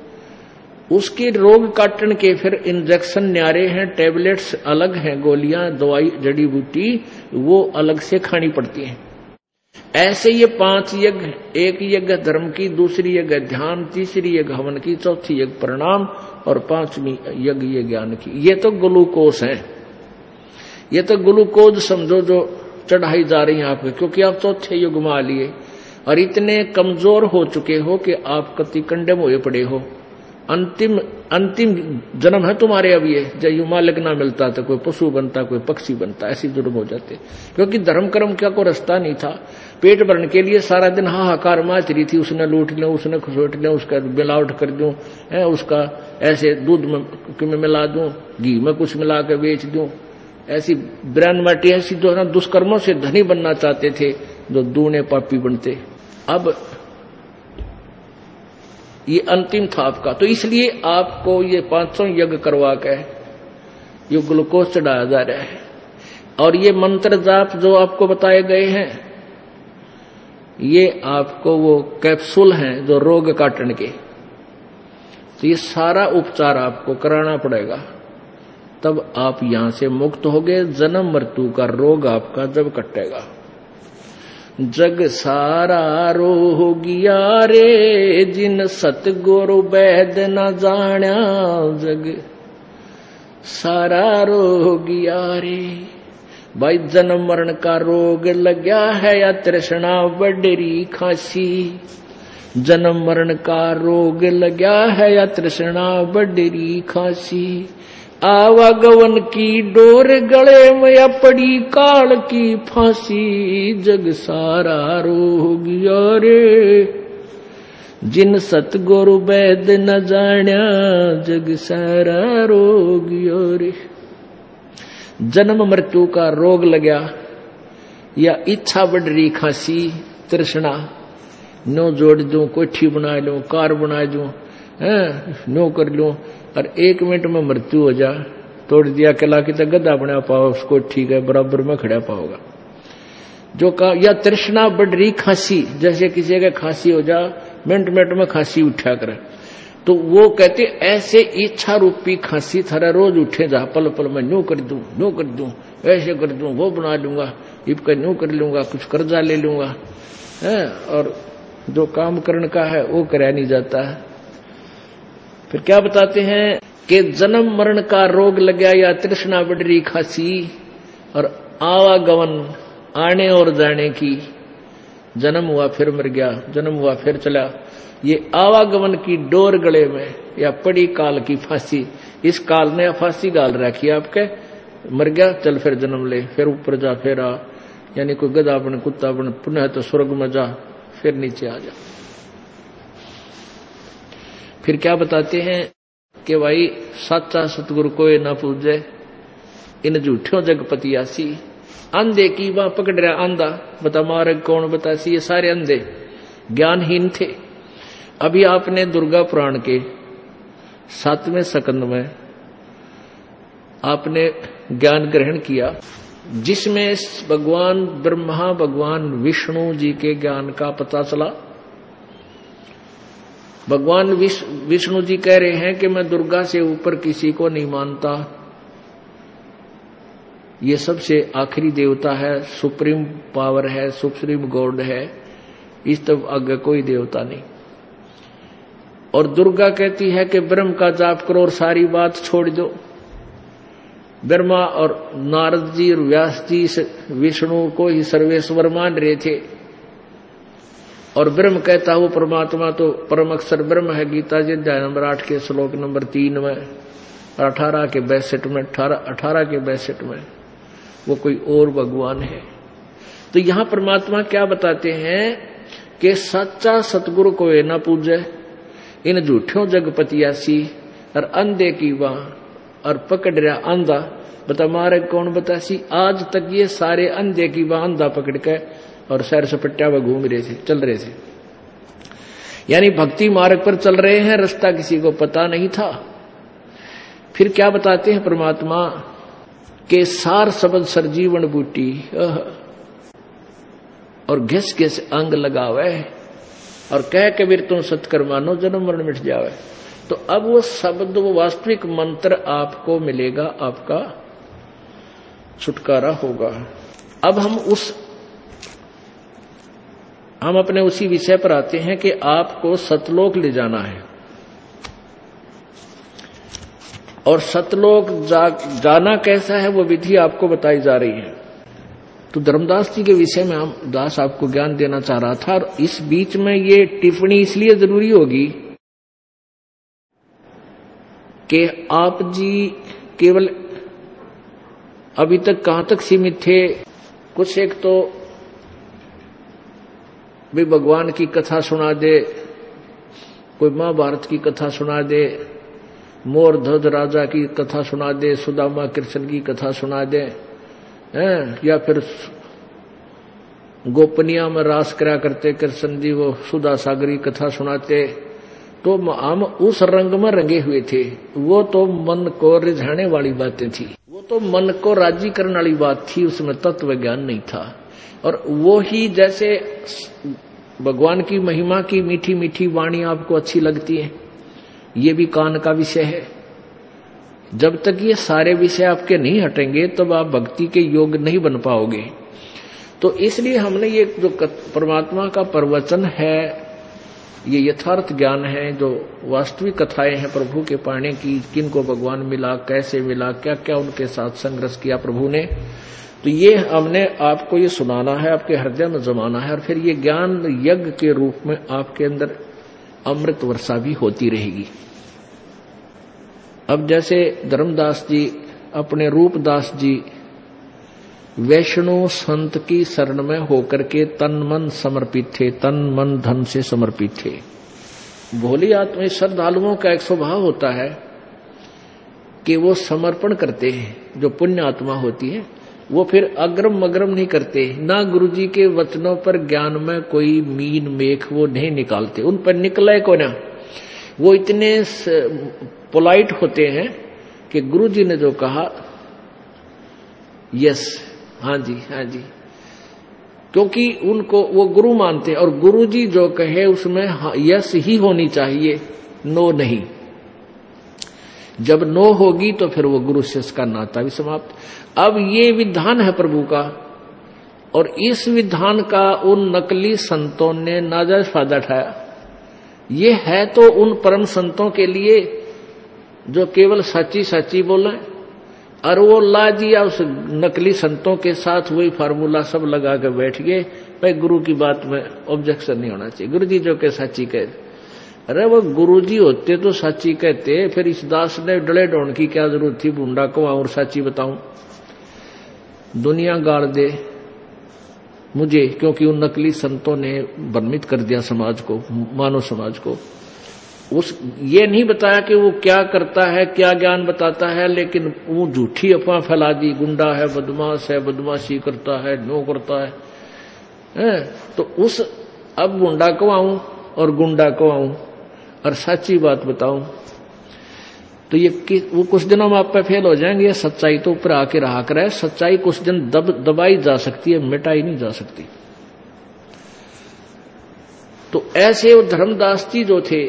उसके रोग काटने के फिर इंजेक्शन न्यारे हैं, टेबलेट्स अलग हैं, गोलियां दवाई जड़ी बूटी वो अलग से खानी पड़ती हैं। ऐसे ये पांच यज्ञ, एक यज्ञ धर्म की, दूसरी यज्ञ ध्यान, तीसरी यज्ञ हवन की, चौथी यज्ञ प्रणाम और पांचवी यज्ञ ये ज्ञान की। ये तो ग्लूकोज है, ये तो ग्लूकोज समझो जो चढ़ाई जा रही है आपको, क्योंकि आप चौथे युग में आ लिए और इतने कमजोर हो चुके हो कि आप कति कंडम हुए पड़े हो। अंतिम अंतिम जन्म है तुम्हारे अब ये, जब यू मालिक ना मिलता तो कोई पशु बनता, कोई पक्षी बनता, ऐसी जुर्म हो जाते। क्योंकि धर्म कर्म क्या को रास्ता नहीं था, पेट भरने के लिए सारा दिन हाहाकार माच रही थी, उसने लूट लिया, उसने खसोट लिया, उसका मिलावट कर दूं, है उसका ऐसे दूध में, में मिला दूं, घी में कुछ मिला कर बेच दूं, ऐसी ब्रांड माटी ऐसी जो है ना दुष्कर्मों से धनी बनना चाहते थे, जो दूने पापी बनते। अब ये अंतिम था आपका, तो इसलिए आपको ये पांचों यज्ञ करवा के ये ग्लूकोज चढ़ाया जा रहा है। और ये मंत्र जाप जो आपको बताए गए हैं, ये आपको वो कैप्सूल हैं जो रोग काटने के, तो ये सारा उपचार आपको कराना पड़ेगा, तब आप यहां से मुक्त होगे। जन्म मृत्यु का रोग आपका जब कटेगा। जग सारा रोगिया रे, जिन सतगुरु वैद न जाण्या, जग सारा रोगिया रे। भाई जन्म मरण का रोग लग्या है या तृष्णा बडरी खांसी, जन्म मरण का रोग लग्या है या तृष्णा बडरी खांसी। आवागवन की डोर गले में या पड़ी काल की फांसी, जग सारा रोगिया रे, जिन सतगुरु वैद न जाण्या, जग सारा रोगिया रे। जन्म मृत्यु का रोग लगा या इच्छा बढ़ रही खांसी, तृष्णा, नो जोड़ दूं, कोठी बना लूं, कार बना दूं, नो कर लूं, और एक मिनट में मृत्यु हो जा, तोड़ दिया कला की तो गद्दा बना पाओ, उसको ठीक है बराबर में खड़ा पाओगा। जो का या तृष्णा बढ़ रही खांसी, जैसे किसी का खांसी हो जा, मिनट मिनट में खांसी उठा करे, तो वो कहते ऐसे इच्छा रूपी खांसी थारा रोज उठे जा, पल पल में न्यू कर दूं, न्यू कर दूं, ऐसे कर दूं, वो बना लूंगा, इबका न्यू कर लूंगा, कुछ कर्जा ले लूंगा, है, और जो काम करने का है वो कराया नहीं जाता है। फिर क्या बताते हैं कि जन्म मरण का रोग लग गया या तृष्णा बढ़ रही खांसी, और आवागमन आने और जाने की, जन्म हुआ फिर मर गया, जन्म हुआ फिर चला, ये आवागमन की डोर गले में या पड़ी काल की फांसी। इस काल ने फांसी गाल रखी आपके, मर गया चल फिर जन्म ले, फिर ऊपर जा, फिर आ, यानी कोई गधा बन, कुत्ता बन, पुनः तो स्वर्ग में जा, फिर नीचे आ जा। फिर क्या बताते हैं कि भाई साचा सतगुरु कोई ना पूजे, इन झूठों जगपतियासी। अंधे की वहां पकड़ रहा अंधा, बता मार्ग कौन बतासी। ये सारे अंधे ज्ञानहीन थे। अभी आपने दुर्गा पुराण के सातवें सकंद में आपने ज्ञान ग्रहण किया, जिसमें भगवान ब्रह्मा भगवान विष्णु जी के ज्ञान का पता चला। भगवान विष्णु जी कह रहे हैं कि मैं दुर्गा से ऊपर किसी को नहीं मानता, ये सबसे आखिरी देवता है, सुप्रीम पावर है, सुप्रीम गॉड है, इस तब आगे कोई देवता नहीं। और दुर्गा कहती है कि ब्रह्म का जाप करो और सारी बात छोड़ दो। ब्रह्मा और नारद जी और व्यास जी विष्णु को ही सर्वेश्वर मान रहे थे, और ब्रह्म कहता वो परमात्मा तो परम अक्षर ब्रह्म है। गीता जी अध्याय नंबर आठ के श्लोक नंबर तीन में और अठारह के बैसठ में अठारह अठारह के बैसठ में वो कोई और भगवान है। तो यहां परमात्मा क्या बताते हैं कि सच्चा सतगुरु को न पूजे, इन झूठों जगपतियासी, और अंधे की वहां और पकड़ रहा अंधा, बता मार्ग कौन बतासी। आज तक ये सारे अंधे की वहां अंधा पकड़ के और सैर सपट्टा में घूम रहे थे, चल रहे थे, यानी भक्ति मार्ग पर चल रहे हैं, रास्ता किसी को पता नहीं था। फिर क्या बताते हैं परमात्मा के सार सबद सरजीवन बूटी, और घिस घिस अंग लगावे और कह के फिर तुम सत्कर मानो जन्म मरण मिट जावे। तो अब वो शब्द, वो वास्तविक मंत्र आपको मिलेगा, आपका छुटकारा होगा। अब हम उस हम अपने उसी विषय पर आते हैं कि आपको सतलोक ले जाना है, और सतलोक जा, जाना कैसा है वो विधि आपको बताई जा रही है। तो धर्मदास जी के विषय में हम दास आपको ज्ञान देना चाह रहा था, और इस बीच में ये टिप्पणी इसलिए जरूरी होगी कि आप जी केवल अभी तक कहां तक सीमित थे। कुछ एक तो भी भगवान की कथा सुना दे, कोई महाभारत की कथा सुना दे, मोर ध्वज राजा की कथा सुना दे, सुदामा कृष्ण की कथा सुना दे, हैं, या फिर गोपनिया में रास करा करते कृष्ण जी, वो सुधा सागरी कथा सुनाते, तो हम उस रंग में रंगे हुए थे। वो तो मन को रिझाने वाली बातें थी, वो तो मन को राजी करने वाली बात थी, उसमें तत्व ज्ञान नहीं था। और वो ही जैसे भगवान की महिमा की मीठी मीठी वाणी आपको अच्छी लगती है, ये भी कान का विषय है। जब तक ये सारे विषय आपके नहीं हटेंगे तब आप भक्ति के योग्य नहीं बन पाओगे। तो इसलिए हमने ये जो परमात्मा का प्रवचन है, ये यथार्थ ज्ञान है, जो वास्तविक कथाएं हैं प्रभु के पाने की, किनको भगवान मिला, कैसे मिला, क्या क्या उनके साथ संघर्ष किया प्रभु ने, तो ये हमने आपको ये सुनाना है, आपके हृदय में जमाना है, और फिर ये ज्ञान यज्ञ के रूप में आपके अंदर अमृत वर्षा भी होती रहेगी। अब जैसे धर्मदास जी अपने रूपदास जी वैष्णव संत की शरण में होकर के तन मन समर्पित थे, तन मन धन से समर्पित थे। भोली आत्मा श्रद्धालुओं का एक स्वभाव होता है कि वो समर्पण करते हैं। जो पुण्य आत्मा होती है वो फिर अग्रम मग्रम नहीं करते, ना गुरुजी के वचनों पर ज्ञान में कोई मीन मेख वो नहीं निकालते, उन पर निकले को ना। वो इतने पोलाइट होते हैं कि गुरुजी ने जो कहा यस, हाँ जी हाँ जी, क्योंकि उनको वो गुरु मानते हैं, और गुरुजी जो कहे उसमें यस ही होनी चाहिए, नो नहीं। जब नो होगी तो फिर वो गुरु शिष्य का नाता भी समाप्त। अब ये विधान है प्रभु का, और इस विधान का उन नकली संतों ने नाजायज फायदा उठाया। ये है तो उन परम संतों के लिए जो केवल सच्ची सच्ची बोले, और वो ला दिया उस नकली संतों के साथ वही फार्मूला सब लगा के बैठ गए। भाई गुरु की बात में ऑब्जेक्शन नहीं होना चाहिए, गुरु जी जो के सच्ची कहते। अरे वो गुरुजी होते तो सच्ची कहते, फिर इस दास ने डले डोन की क्या जरूरत थी, बूंडा को और सच्ची बताऊं। दुनिया गाड़ दे मुझे, क्योंकि उन नकली संतों ने भ्रमित कर दिया समाज को, मानव समाज को। उस ये नहीं बताया कि वो क्या करता है, क्या ज्ञान बताता है, लेकिन वो झूठी अफवाह फैला दी, गुंडा है, बदमाश है, बदमाशी करता है, नो करता है, है? तो उस अब गुंडा को आऊं और गुंडा को आऊं और सच्ची बात बताऊं तो ये वो कुछ दिनों में आप पे फेल हो जाएंगे। सच्चाई तो ऊपर आके रहा करे, सच्चाई कुछ दिन दब दबाई जा सकती है, मिटाई नहीं जा सकती। तो ऐसे वो धर्मदास जी जो थे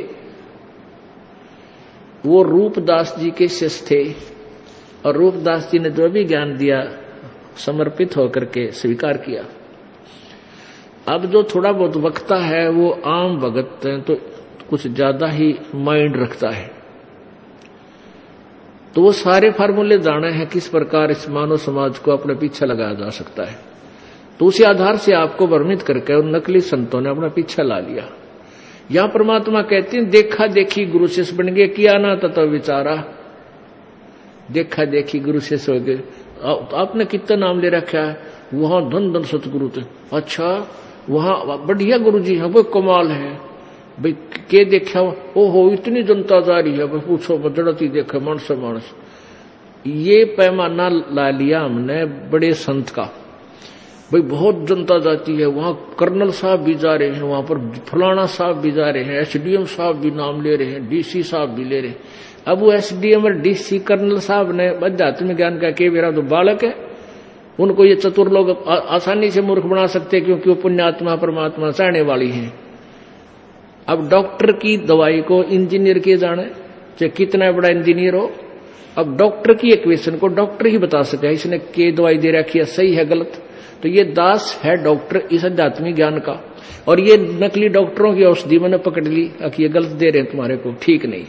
वो रूपदास जी के शिष्य थे, और रूपदास जी ने जो भी ज्ञान दिया समर्पित होकर के स्वीकार किया। अब जो थोड़ा बहुत वक्ता है वो आम भगत है, तो कुछ ज्यादा ही माइंड रखता है, तो वो सारे फार्मूले जाने हैं किस प्रकार इस मानव समाज को अपने पीछे लगाया जा सकता है। तो उसी आधार से आपको भ्रमित करके उन नकली संतों ने अपना पीछा ला लिया। यहां परमात्मा कहते हैं देखा देखी गुरु शिष्य बन गए, किया ना तत्व विचारा। देखा देखी गुरु शिष्य हो गए। आपने कितना नाम ले रखा है, वहां धन धन सतगुरु थे, अच्छा वहां बढ़िया गुरु जी है, वो कमाल है भाई, के देखा ओ हो इतनी जनता जा रही है, पूछो बजड़ती देखे मानस मानस। ये पैमाना ला लिया हमने बड़े संत का, भाई बहुत जनता जाती है, वहां कर्नल साहब भी जा रहे हैं, वहां पर फलाना साहब भी जा रहे हैं, एसडीएम साहब भी नाम ले रहे हैं, डीसी साहब भी ले रहे हैं। अब वो एसडीएम और डीसी कर्नल साहब ने अध्यात्म ज्ञान का के मेरा तो बालक है, उनको ये चतुर लोग आसानी से मूर्ख बना सकते हैं, क्योंकि वो पुण्यात्मा परमात्मा चाहने वाली है। अब डॉक्टर की दवाई को इंजीनियर के जाने, चाहे कितना बड़ा इंजीनियर हो, अब डॉक्टर की इक्वेशन को डॉक्टर ही बता सके इसने के दवाई दे रखी है, सही है गलत। तो ये दास है डॉक्टर इस आध्यात्मिक ज्ञान का, और ये नकली डॉक्टरों की औषधि मैंने पकड़ ली कि ये गलत दे रहे हैं तुम्हारे को, ठीक नहीं।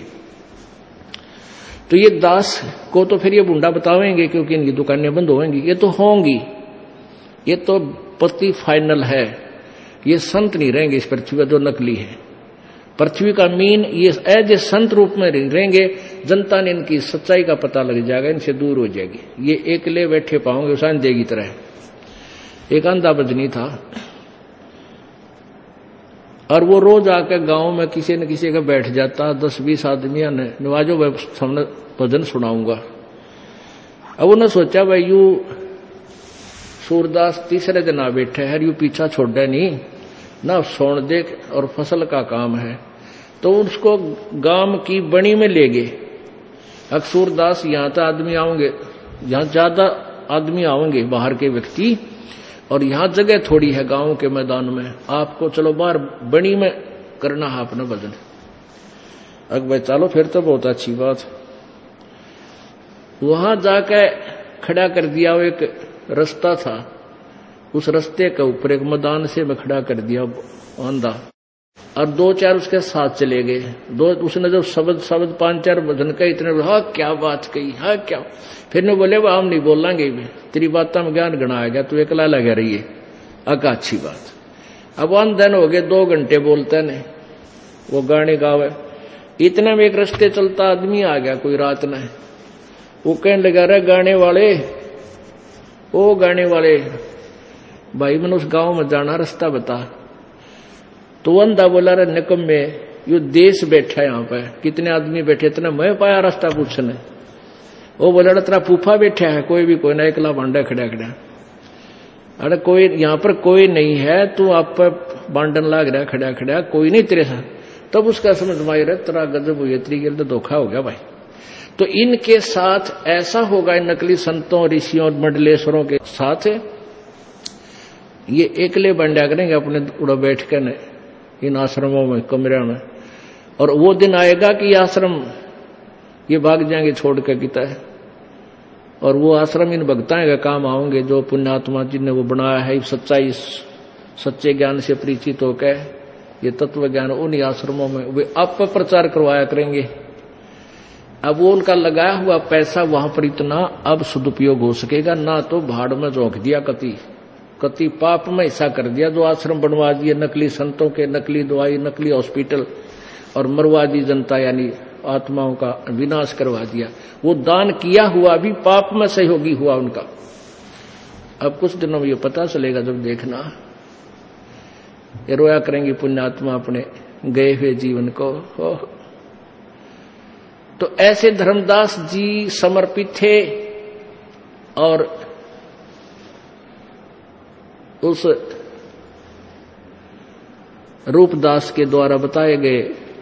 तो ये दास को तो फिर ये बुंडा बतावेंगे, क्योंकि इनकी दुकानें बंद होंगी, ये तो होंगी, ये तो पति फाइनल है। ये संत नहीं रहेंगे इस पृथ्वी पर जो नकली है। पृथ्वी का मीन ये एज ए संत रूप में रहेंगे, जनता ने इनकी सच्चाई का पता लग जाएगा, इनसे दूर हो जाएगी। ये एकले बैठे पाओगे उस अंधे की तरह। एक अंधा बजनी था, और वो रोज आकर गांव में किसी न किसी का बैठ जाता, दस बीस आदमियों ने नवाजो भाई सामने भजन सुनाऊंगा। अब उन्होंने सोचा भाई यू सूरदास तीसरे दिन आ बैठे है, यू पीछा छोड़े नहीं ना, सोन देख और फसल का काम है। तो उसको गांव की बनी में ले गए। अब सूरदास यहाँ तो आदमी आओगे, यहाँ ज्यादा आदमी आओगे बाहर के व्यक्ति, और यहाँ जगह थोड़ी है गांव के मैदान में, आपको चलो बाहर बनी में करना है अपना भजन। अग भाई चलो फिर तो बहुत अच्छी बात। वहां जाकर खड़ा कर दिया, वो एक रास्ता था, उस रास्ते के ऊपर एक मैदान से में खड़ा कर दिया अंधा, और दो चार उसके साथ चले गए। दो उसने जब शब्द शब्द पांच चार भजन का इतने, हाँ क्या बात कही, हाँ क्या, फिर ने बोले हम नहीं बोलेंगे, तेरी बात में ज्ञान गणा आ गया, तू एकला लगा रही है। अका अच्छी बात। अब अंधन हो गए, दो घंटे बोलते ने, वो गाने गावे। इतने में एक रास्ते चलता आदमी आ गया कोई रात ने, वो कहने लगा रहे गाने वाले, ओ गाने वाले भाई मैंने उस गांव में जाना, रास्ता बता। तो अंधा बोला रे निकम्मे, यो देश बैठा है यहाँ पे, कितने आदमी बैठे, इतना मैं पाया रास्ता पूछने। वो बोला तेरा फूफा बैठा है, कोई भी कोई ना, एकला बांडा खड़ा खड़ा। अरे कोई यहाँ पर कोई नहीं है, तू आप पर बांडन लाग रहा खड़ा खड़ा, कोई नहीं तेरे साथ। तब उसका समझ में आई, तेरा गजब हुई, तेरी गिर तो धोखा हो गया भाई। तो इनके साथ ऐसा होगा, इन नकली संतों ऋषियों और मंडलेश्वरों के साथ ये एकले बंड्या करेंगे अपने उड़ा बैठ कर इन आश्रमों में, कमरे में। और वो दिन आएगा कि ये आश्रम ये भाग जाएंगे छोड़ के किता है, और वो आश्रम इन भक्ताएं का काम आएंगे जो पुण्यात्मा जी ने वो बनाया है, सच्चाई सच्चे ज्ञान से परिचित होकर ये तत्व ज्ञान उन्हीं आश्रमों में वे आप प्रचार करवाया करेंगे। अब वो उनका लगाया हुआ पैसा वहां पर इतना अब सदुपयोग हो सकेगा ना, तो भाड़ में झोंक दिया, कति कति पाप में हिस्सा कर दिया, जो आश्रम बनवा दिए नकली संतों के, नकली दवाई, नकली हॉस्पिटल, और मरवा दी जनता, यानी आत्माओं का विनाश करवा दिया। वो दान किया हुआ भी पाप में सहयोगी हुआ उनका। अब कुछ दिनों में ये पता चलेगा, जब देखना ये रोया करेंगी पुण्यात्मा अपने गए हुए जीवन को। हो तो ऐसे धर्मदास जी समर्पित थे और उस रूपदास के द्वारा बताए गए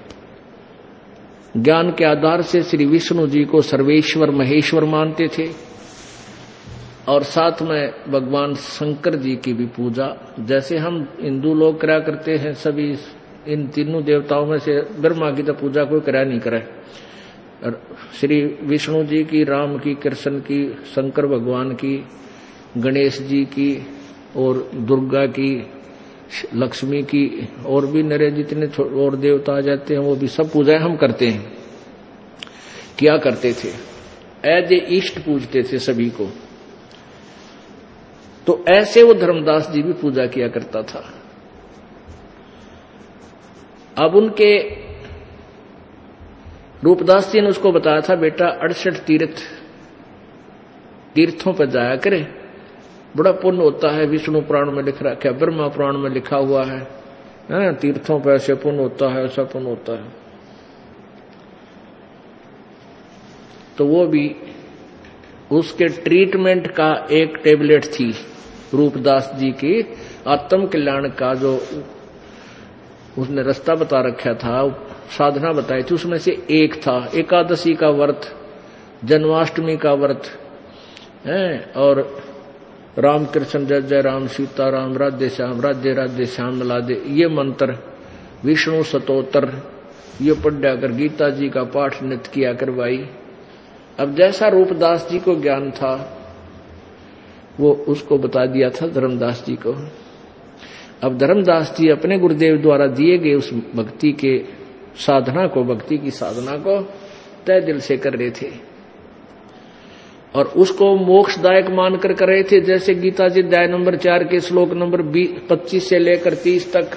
ज्ञान के आधार से श्री विष्णु जी को सर्वेश्वर महेश्वर मानते थे और साथ में भगवान शंकर जी की भी पूजा, जैसे हम हिंदू लोग करा करते हैं। सभी इन तीनों देवताओं में से ब्रह्मा की तो पूजा कोई करा नहीं करे, श्री विष्णु जी की, राम की, कृष्ण की, शंकर भगवान की, गणेश जी की और दुर्गा की, लक्ष्मी की, और भी नरे जितने और देवता आ जाते हैं वो भी सब पूजाएं हम करते हैं, किया करते थे। एज ए इष्ट पूजते थे सभी को। तो ऐसे वो धर्मदास जी भी पूजा किया करता था। अब उनके रूपदास जी ने उसको बताया था, बेटा अड़सठ तीर्थ तीर्थों पर जाया करे, बड़ा पुण्य होता है। विष्णु पुराण में लिख रखा है, ब्रह्मा पुराण में लिखा हुआ है, है तीर्थों पर ऐसे पुण्य होता है, ऐसा पुण्य होता है। तो वो भी उसके ट्रीटमेंट का एक टेबलेट थी रूपदास जी की, आत्म कल्याण का जो उसने रास्ता बता रखा था, साधना बताई थी, उसमें से एक था एकादशी का व्रत, जन्माष्टमी का व्रत है, और राम कृष्ण जय जय राम, सीता राम, राधे श्याम, राधे राधे श्याम मिला दे, ये मंत्र, विष्णु स्तोत्र, ये पढ़ा कर गीता जी का पाठ नित्य किया करवाई। अब जैसा रूपदास जी को ज्ञान था वो उसको बता दिया था धर्मदास जी को। अब धर्मदास जी अपने गुरुदेव द्वारा दिए गए उस भक्ति के साधना को, भक्ति की साधना को तय दिल से कर रहे थे और उसको मोक्षदायक मानकर कर रहे थे। जैसे गीता जी अध्याय नंबर चार के श्लोक नंबर पच्चीस से लेकर तीस तक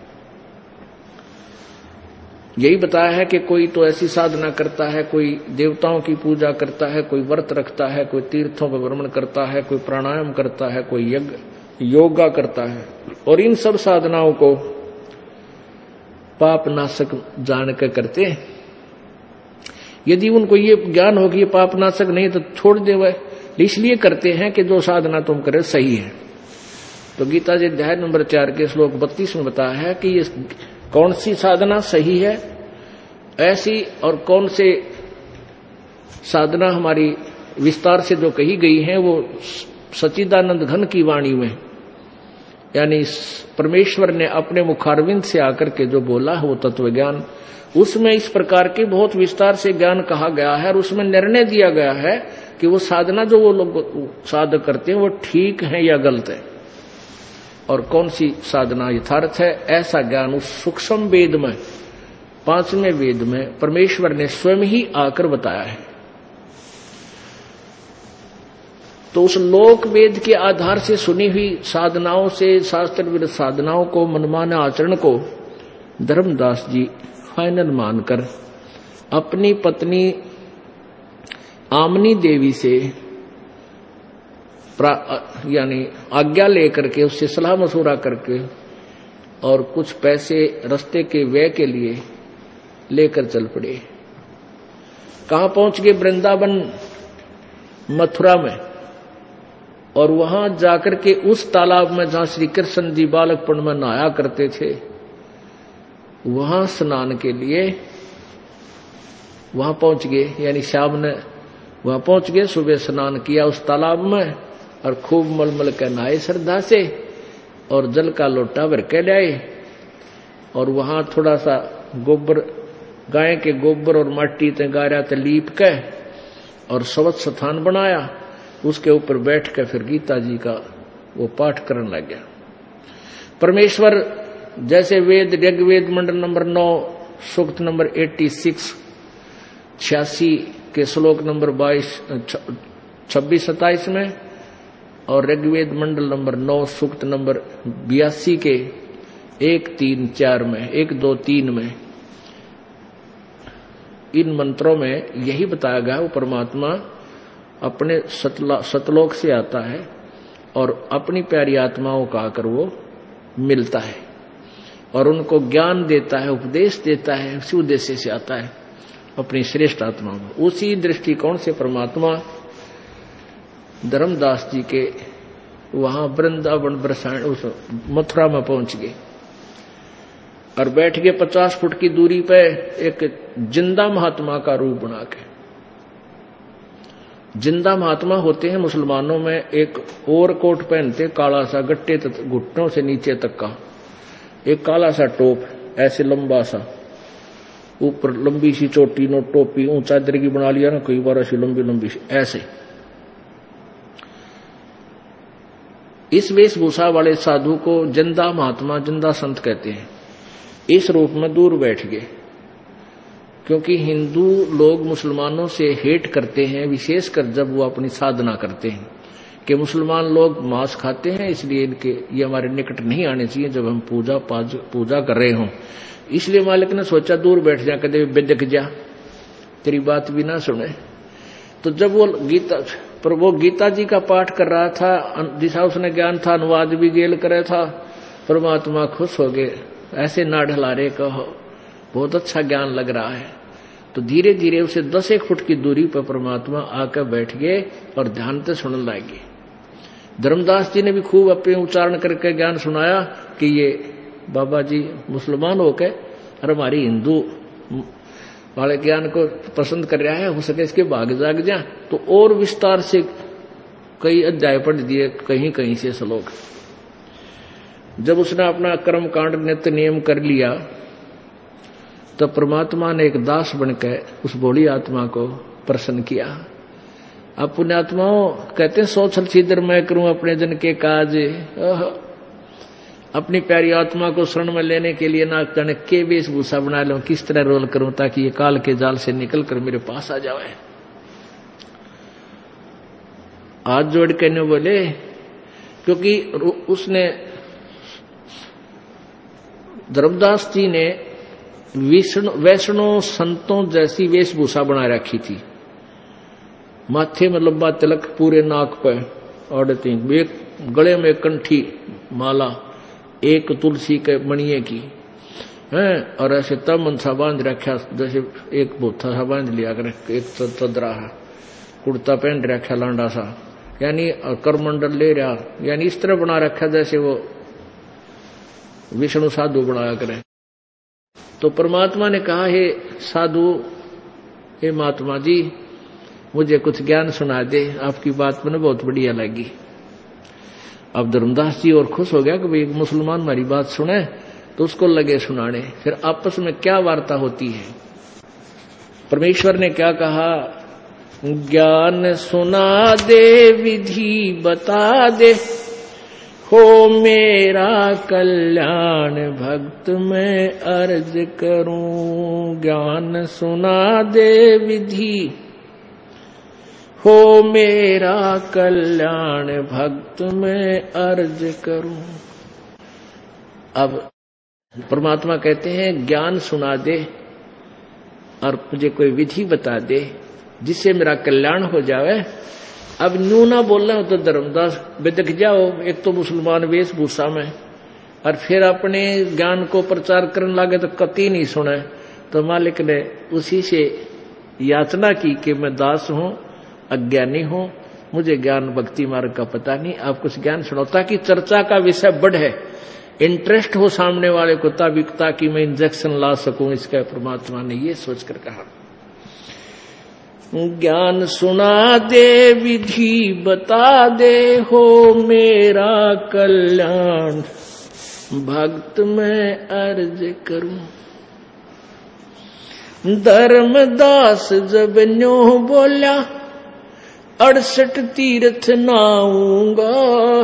यही बताया है कि कोई तो ऐसी साधना करता है, कोई देवताओं की पूजा करता है, कोई व्रत रखता है, कोई तीर्थों पर भ्रमण करता है, कोई प्राणायाम करता है, कोई यज्ञ योगा करता है, और इन सब साधनाओं को पाप नाशक जानकर करते हैं। यदि उनको ये ज्ञान हो कि ये पाप नाशक नहीं तो छोड़ दे, वह इसलिए करते हैं कि जो साधना तुम करे सही है। तो गीता जी अध्याय नंबर चार के श्लोक बत्तीस में बताया है कि ये कौन सी साधना सही है ऐसी, और कौन से साधना हमारी विस्तार से जो कही गई है वो सच्चिदानंद घन की वाणी में, यानी परमेश्वर ने अपने मुखारविंद से आकर के जो बोला है वो तत्व ज्ञान, उसमें इस प्रकार के बहुत विस्तार से ज्ञान कहा गया है और उसमें निर्णय दिया गया है कि वो साधना जो वो लोग साधक करते हैं वो ठीक है या गलत है, और कौन सी साधना यथार्थ है। ऐसा ज्ञान उस सूक्ष्म वेद में, पांचवें वेद में परमेश्वर ने स्वयं ही आकर बताया है। तो उस लोक वेद के आधार से सुनी हुई साधनाओं से, शास्त्र विरुद्ध साधनाओं को, मनमाना आचरण को धर्मदास जी फाइनल मानकर अपनी पत्नी आमनी देवी से यानी आज्ञा लेकर के, उससे सलाह मशूरा करके और कुछ पैसे रास्ते के व्यय के लिए लेकर चल पड़े। कहां पहुंच गए? वृंदावन मथुरा में, और वहां जाकर के उस तालाब में जहां श्री कृष्ण जी बालकपन में नहाया करते थे, वहां स्नान के लिए वहां पहुंच गए। यानी शाम ने वहां पहुंच गए, सुबह स्नान किया उस तालाब में और खूब मलमल के नहाए श्रद्धा से, और जल का लोटा भर के लाए, और वहां थोड़ा सा गोबर, गाय के गोबर और माटी ते गारा ते लीप के और स्वच्छ स्थान बनाया, उसके ऊपर बैठ के फिर गीता जी का वो पाठ करने लग गया। परमेश्वर जैसे वेद, ऋग्वेद मंडल नंबर नौ सूक्त नंबर एट्टी सिक्स छियासी के श्लोक नंबर बाईस छब्बीस सत्ताईस में, और ऋग्वेद मंडल नंबर नौ सूक्त नंबर बयासी के एक तीन चार में, एक दो तीन में, इन मंत्रों में यही बताया गया वो परमात्मा अपने सतलोक से आता है और अपनी प्यारी आत्माओं का आकर वो मिलता है और उनको ज्ञान देता है, उपदेश देता है। उसी उद्देश्य से आता है अपनी श्रेष्ठ आत्मा में। उसी दृष्टिकोण से परमात्मा धर्मदास जी के वहां वृंदावन बरसाने उस मथुरा में पहुंच गए और बैठ गए पचास फुट की दूरी पे एक जिंदा महात्मा का रूप बना के। जिंदा महात्मा होते हैं मुसलमानों में, एक ओवर कोट पहनते काला सा, गट्टे घुटनों से नीचे तक का, एक काला सा टोप ऐसे लंबा सा, ऊपर लंबी सी चोटी नो टोपी, ऊंचा चादर की बना लिया ना कई बार ऐसी लंबी लंबी सी, ऐसे इस वेशभूषा वाले साधु को जिंदा महात्मा, जिंदा संत कहते हैं। इस रूप में दूर बैठ गए, क्योंकि हिंदू लोग मुसलमानों से हेट करते हैं, विशेषकर जब वो अपनी साधना करते हैं कि मुसलमान लोग मांस खाते हैं, इसलिए इनके ये हमारे निकट नहीं आने चाहिए जब हम पूजा पूजा कर रहे हों। इसलिए मालिक ने सोचा दूर बैठ जा, कदे बेदक जा, तेरी बात भी ना सुने। तो जब वो गीता पर वो गीता जी का पाठ कर रहा था, जिसा उसने ज्ञान था अनुवाद भी गेल करे था, परमात्मा खुश हो गए, ऐसे ना ढलारे कहो, बहुत अच्छा ज्ञान लग रहा है। तो धीरे धीरे उसे दस एक फुट की दूरी पर परमात्मा आकर बैठ गए और ध्यान से सुनने लगे। धर्मदास जी ने भी खूब अपने उच्चारण करके ज्ञान सुनाया कि ये बाबा जी मुसलमान होकर और हमारी हिंदू वाले ज्ञान को पसंद कर रहा है, हो सके इसके भाग जाग जा। तो और विस्तार से कई अध्याय पढ़ दिए, कहीं कहीं से श्लोक। जब उसने अपना कर्म कांड नित्य नियम कर लिया, तब तो परमात्मा ने एक दास बनकर उस भोली आत्मा को प्रसन्न किया। अब पुण्यात्माओं कहते हैं सौ छल छिद्र मैं करूं अपने जन के काज, अपनी प्यारी आत्मा को शरण में लेने के लिए ना जाने के वेशभूषा बना लूं, किस तरह रोल करूं ताकि ये काल के जाल से निकल कर मेरे पास आ जाए। हाथ जोड़ के न बोले, क्योंकि उसने धर्मदास जी ने वैष्णव संतों जैसी वेशभूषा बना रखी थी। माथे में लंबा तिलक, पूरे नाक पर औरतें, एक गले में कंठी माला, एक तुलसी के मणिये की है, और ऐसे तब मनसा बांध रखा, जैसे एक बोथा सा बांध लिया कर, एक चदरा है, कुर्ता पहन रखा लांडा सा, यानी करमंडल ले रहा, यानी इस तरह बना रखा जैसे वो विष्णु साधु बनाया करे। तो परमात्मा ने कहा, हे साधु, हे महात्मा जी, मुझे कुछ ज्ञान सुना दे, आपकी बात मैंने बहुत बढ़िया लगी। अब धर्मदास जी और खुश हो गया कि भाई मुसलमान हमारी बात सुने, तो उसको लगे सुनाने। फिर आपस में क्या वार्ता होती है, परमेश्वर ने क्या कहा, ज्ञान सुना दे, विधि बता दे, हो मेरा कल्याण भक्त मैं अर्ज करूं। ज्ञान सुना दे, विधि हो मेरा कल्याण भक्त मैं अर्ज करूं। अब परमात्मा कहते हैं ज्ञान सुना दे और मुझे कोई विधि बता दे जिससे मेरा कल्याण हो जाए। अब न्यू ना बोलना हो तो धर्मदास बेदक जाओ, एक तो मुसलमान वेशभूषा में, और फिर अपने ज्ञान को प्रचार करने लगे तो कति नहीं सुने। तो मालिक ने उसी से याचना की कि मैं दास हूं, अज्ञानी हूं, मुझे ज्ञान भक्ति मार्ग का पता नहीं, आप कुछ ज्ञान सुनाओ ताकि चर्चा का विषय बढ़े, इंटरेस्ट हो सामने वाले को, ताकि ताकि मैं इंजेक्शन ला सकूं। इसका परमात्मा ने ये सोचकर कहा, ज्ञान सुना दे, विधि बता दे, हो मेरा कल्याण भक्त मैं अर्ज करूं। धर्मदास जब न्यो बोला, अड़सठ तीर्थ नाऊंगा।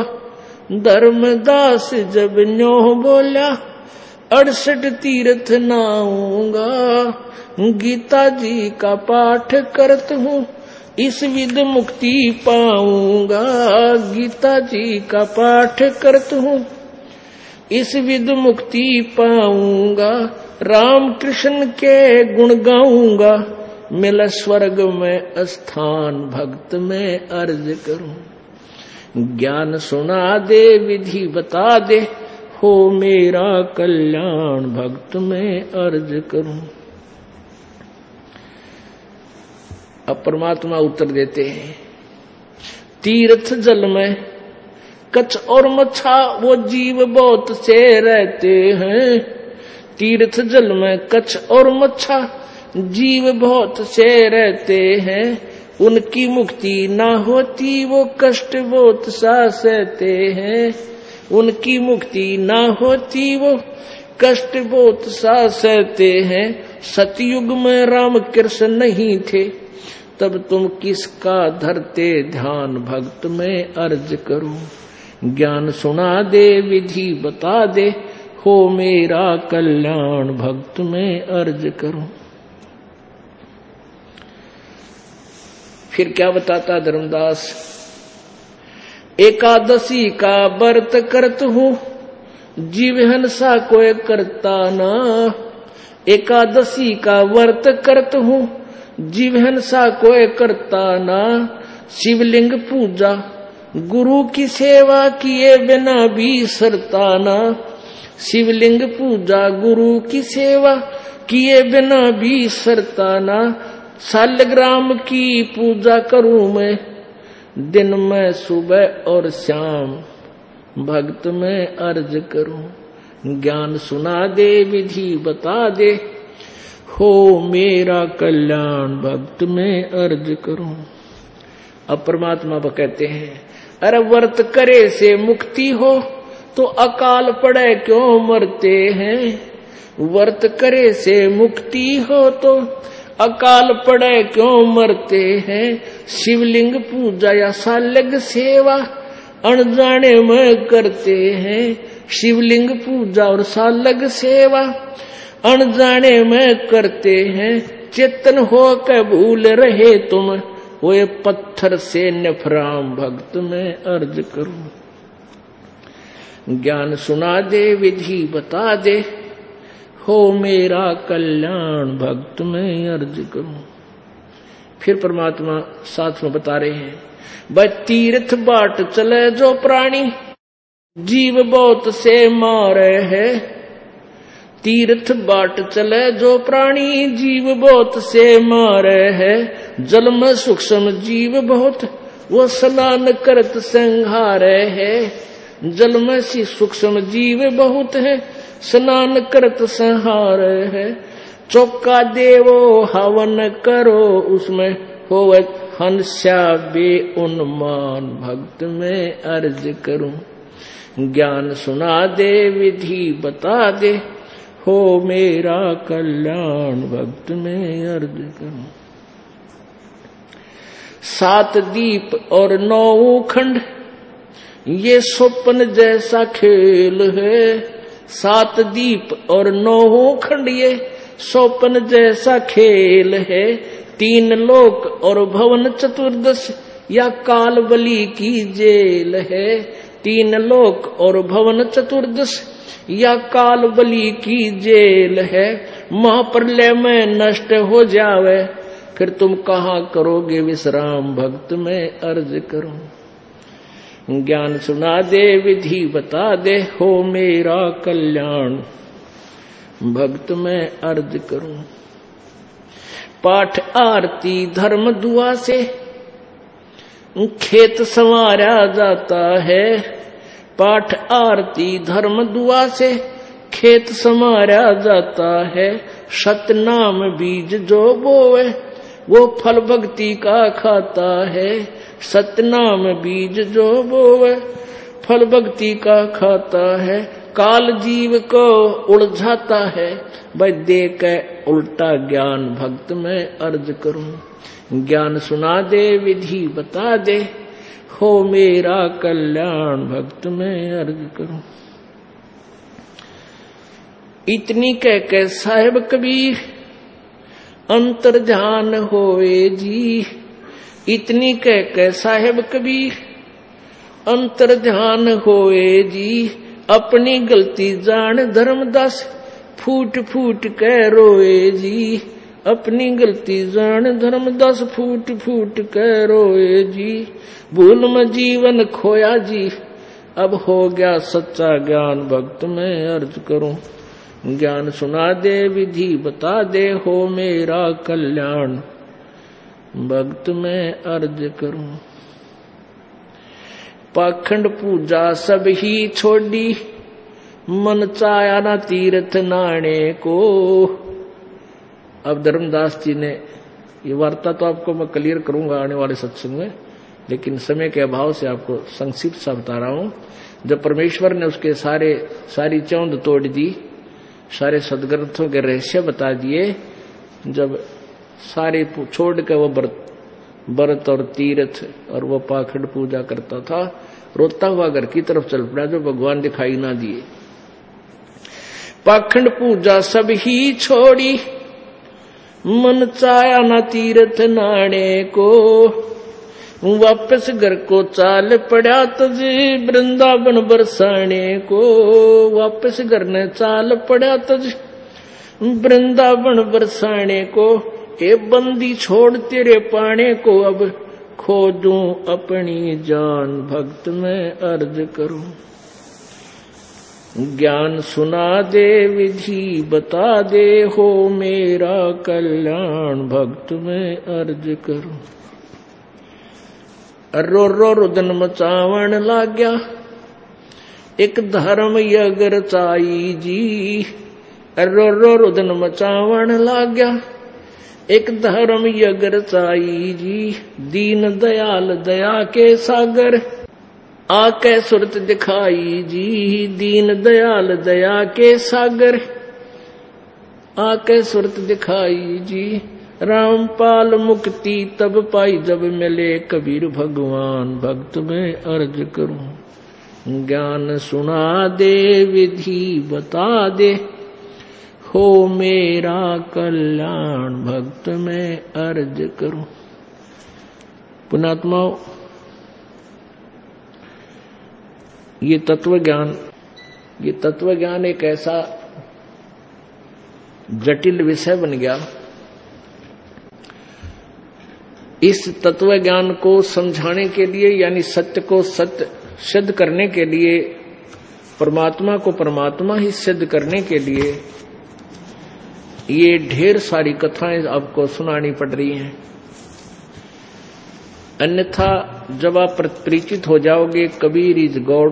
धर्मदास जब न्यो बोला, अड़सठ तीर्थ नाऊंगा। गीता जी का पाठ करत हूँ, इस विध मुक्ति पाऊंगा। गीता जी का पाठ करत हूँ, इस विध मुक्ति पाऊंगा। राम कृष्ण के गुण गाऊंगा, मिला स्वर्ग में स्थान भक्त में अर्ज करूं। ज्ञान सुना दे विधि बता दे, हो मेरा कल्याण भक्त में अर्ज करूं। अब परमात्मा उत्तर देते हैं, तीर्थ जल में कच्छ और मच्छा वो जीव बहुत से रहते हैं। तीर्थ जल में कच्छ और मच्छा जीव बहुत से रहते हैं। उनकी मुक्ति ना होती वो कष्ट बहुत सा सहते हैं। उनकी मुक्ति ना होती वो कष्ट बहुत सा सहते हैं। सतयुग में राम कृष्ण नहीं थे, तब तुम किसका धरते ध्यान भक्त में अर्ज करूं। ज्ञान सुना दे विधि बता दे, हो मेरा कल्याण भक्त में अर्ज करूं। फिर क्या बताता धर्मदास, एकादशी का व्रत करत हूँ जीव हिंसा कोई करता ना। एकादशी का व्रत करत हूँ जीव हिंसा कोई करता ना। शिवलिंग पूजा गुरु की सेवा किए बिना भी सरता ना। शिवलिंग पूजा गुरु की सेवा किए बिना भी सरता ना। सालग्राम की पूजा करूं मैं दिन में सुबह और शाम, भक्त में अर्ज करूं। ज्ञान सुना दे विधि बता दे, हो मेरा कल्याण भक्त में अर्ज करूं। अब परमात्मा कहते हैं, अरे व्रत करे से मुक्ति हो तो अकाल पड़े क्यों मरते हैं। व्रत करे से मुक्ति हो तो अकाल पड़े क्यों मरते हैं। शिवलिंग पूजा या सालग सेवा अनजाने में करते हैं। शिवलिंग पूजा और सालग सेवा अनजाने में करते हैं। चेतन हो के भूल रहे तुम, वो पत्थर से नफराम भक्त में अर्ज करूं। ज्ञान सुना दे विधि बता दे, हो मेरा कल्याण भक्त में अर्ज करूं। फिर परमात्मा साथ में बता रहे हैं, भाई तीर्थ बाट चले जो प्राणी जीव बहुत से मारे है। तीर्थ बाट चले जो प्राणी जीव बहुत से मारे है। जल में सूक्ष्म जीव बहुत वो स्नान करत संहारे है। जल में सी सूक्ष्म जीव बहुत है स्नान करत संहार है। चौका देवो हवन करो उसमें होवत हंस्या बे उन्मान भक्त में अर्ज करूं। ज्ञान सुना दे विधि बता दे, हो मेरा कल्याण भक्त में अर्ज करूं। सात दीप और नौ खंड ये स्वप्न जैसा खेल है। सात दीप और नौ खंड ये स्वप्न जैसा खेल है। तीन लोक और भवन चतुर्दश या काल बलि की जेल है। तीन लोक और भवन चतुर्दश या काल बलि की जेल है। महाप्रलय में नष्ट हो जावे फिर तुम कहाँ करोगे विश्राम भक्त में अर्ज करूं। ज्ञान सुना दे विधि बता दे, हो मेरा कल्याण भक्त में अर्ज करूं। पाठ आरती धर्म दुआ से खेत संवारा जाता है। पाठ आरती धर्म दुआ से खेत संवारा जाता है। सतनाम बीज जो बोवे वो फल भक्ति का खाता है। सतनाम बीज जो बोवे फल भक्ति का खाता है। काल जीव को उलझाता है, भाई दे के उल्टा ज्ञान भक्त में अर्ज करूं। ज्ञान सुना दे विधि बता दे, हो मेरा कल्याण भक्त में अर्ज करूं। इतनी कह के साहिब कबीर अंतर ध्यान होए जी। इतनी कह के साहिब कबीर अंतर ध्यान होए जी। अपनी गलती जान धर्मदास फूट फूट के रोए जी। अपनी गलती जान धर्म दस फूट फूट कह रोए जी। भूल में जीवन खोया जी, अब हो गया सच्चा ज्ञान भक्त में अर्ज करूं। ज्ञान सुना दे विधि बता दे हो मेरा कल्याण भक्त में अर्ज करूं। पाखंड पूजा सब ही छोड़ी, मन चाया ना तीर्थ नाणे को। अब धर्मदास जी ने ये वार्ता तो आपको मैं क्लियर करूंगा आने वाले सत्संग में, लेकिन समय के अभाव से आपको संक्षिप्त सा बता रहा हूं। जब परमेश्वर ने उसके सारे सारी चौंध तोड़ दी, सारे सदग्रंथों के रहस्य बता दिए, जब सारे छोड़ के वो व्रत व्रत और तीर्थ और वो पाखंड पूजा करता था, रोता हुआ घर की तरफ चल पड़ा जो भगवान दिखाई ना दिए। पाखंड पूजा सब ही छोड़ी, मन चाया ना तीर्थ नाणे को। वापस घर को चाल पड़ा तुझे वृंदावन बरसाने को। वापस घर ने चाल पड़ा तुझे वृंदावन बरसाने को। ए बंदी छोड़ तेरे पाने को, अब खोजूं अपनी जान भक्त में अर्ज करूं। ज्ञान सुना दे विधि बता दे हो मेरा कल्याण भक्त में अर्ज करूं। रो रो रुदन मचावण लाग्या, एक धर्म यगर चाई जी। रो रो रुदन मचावण लाग्या, एक धर्म यगर चाई जी। दीन दयाल दया के सागर, आके सुरत दिखाई जी। दीन दयाल दया के सागर, आके सुरत दिखाई जी। रामपाल मुक्ति तब पाई जब मिले कबीर भगवान भक्त में अर्ज करूं। ज्ञान सुना दे विधि बता दे हो मेरा कल्याण भक्त में अर्ज करूं। पुणात्माओं, ये तत्व ज्ञान ये तत्व ज्ञान एक ऐसा जटिल विषय बन गया। इस तत्व ज्ञान को समझाने के लिए, यानी सत्य को सत्य सिद्ध करने के लिए, परमात्मा को परमात्मा ही सिद्ध करने के लिए ये ढेर सारी कथाएं आपको सुनानी पड़ रही हैं। अन्यथा जब आप परिचित हो जाओगे कबीर इज गॉड,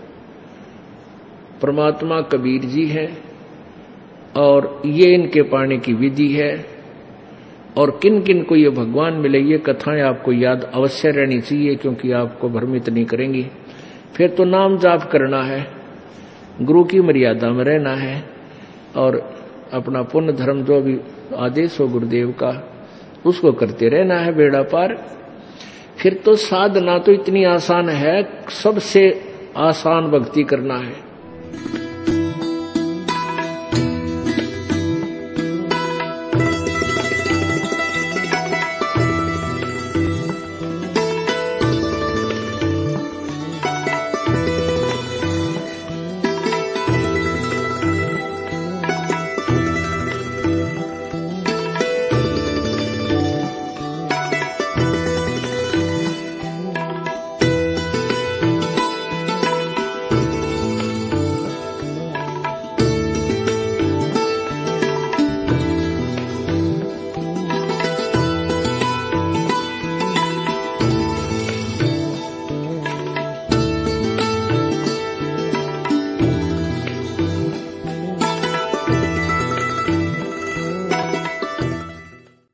परमात्मा कबीर जी है और ये इनके पाने की विधि है, और किन किन को ये भगवान मिले, ये कथाएं आपको याद अवश्य रहनी चाहिए, क्योंकि आपको भ्रमित नहीं करेंगी। फिर तो नाम जाप करना है, गुरु की मर्यादा में रहना है, और अपना पुण्य धर्म जो भी आदेश हो गुरुदेव का उसको करते रहना है, बेड़ा पार। फिर तो साधना तो इतनी आसान है, सबसे आसान भक्ति करना है।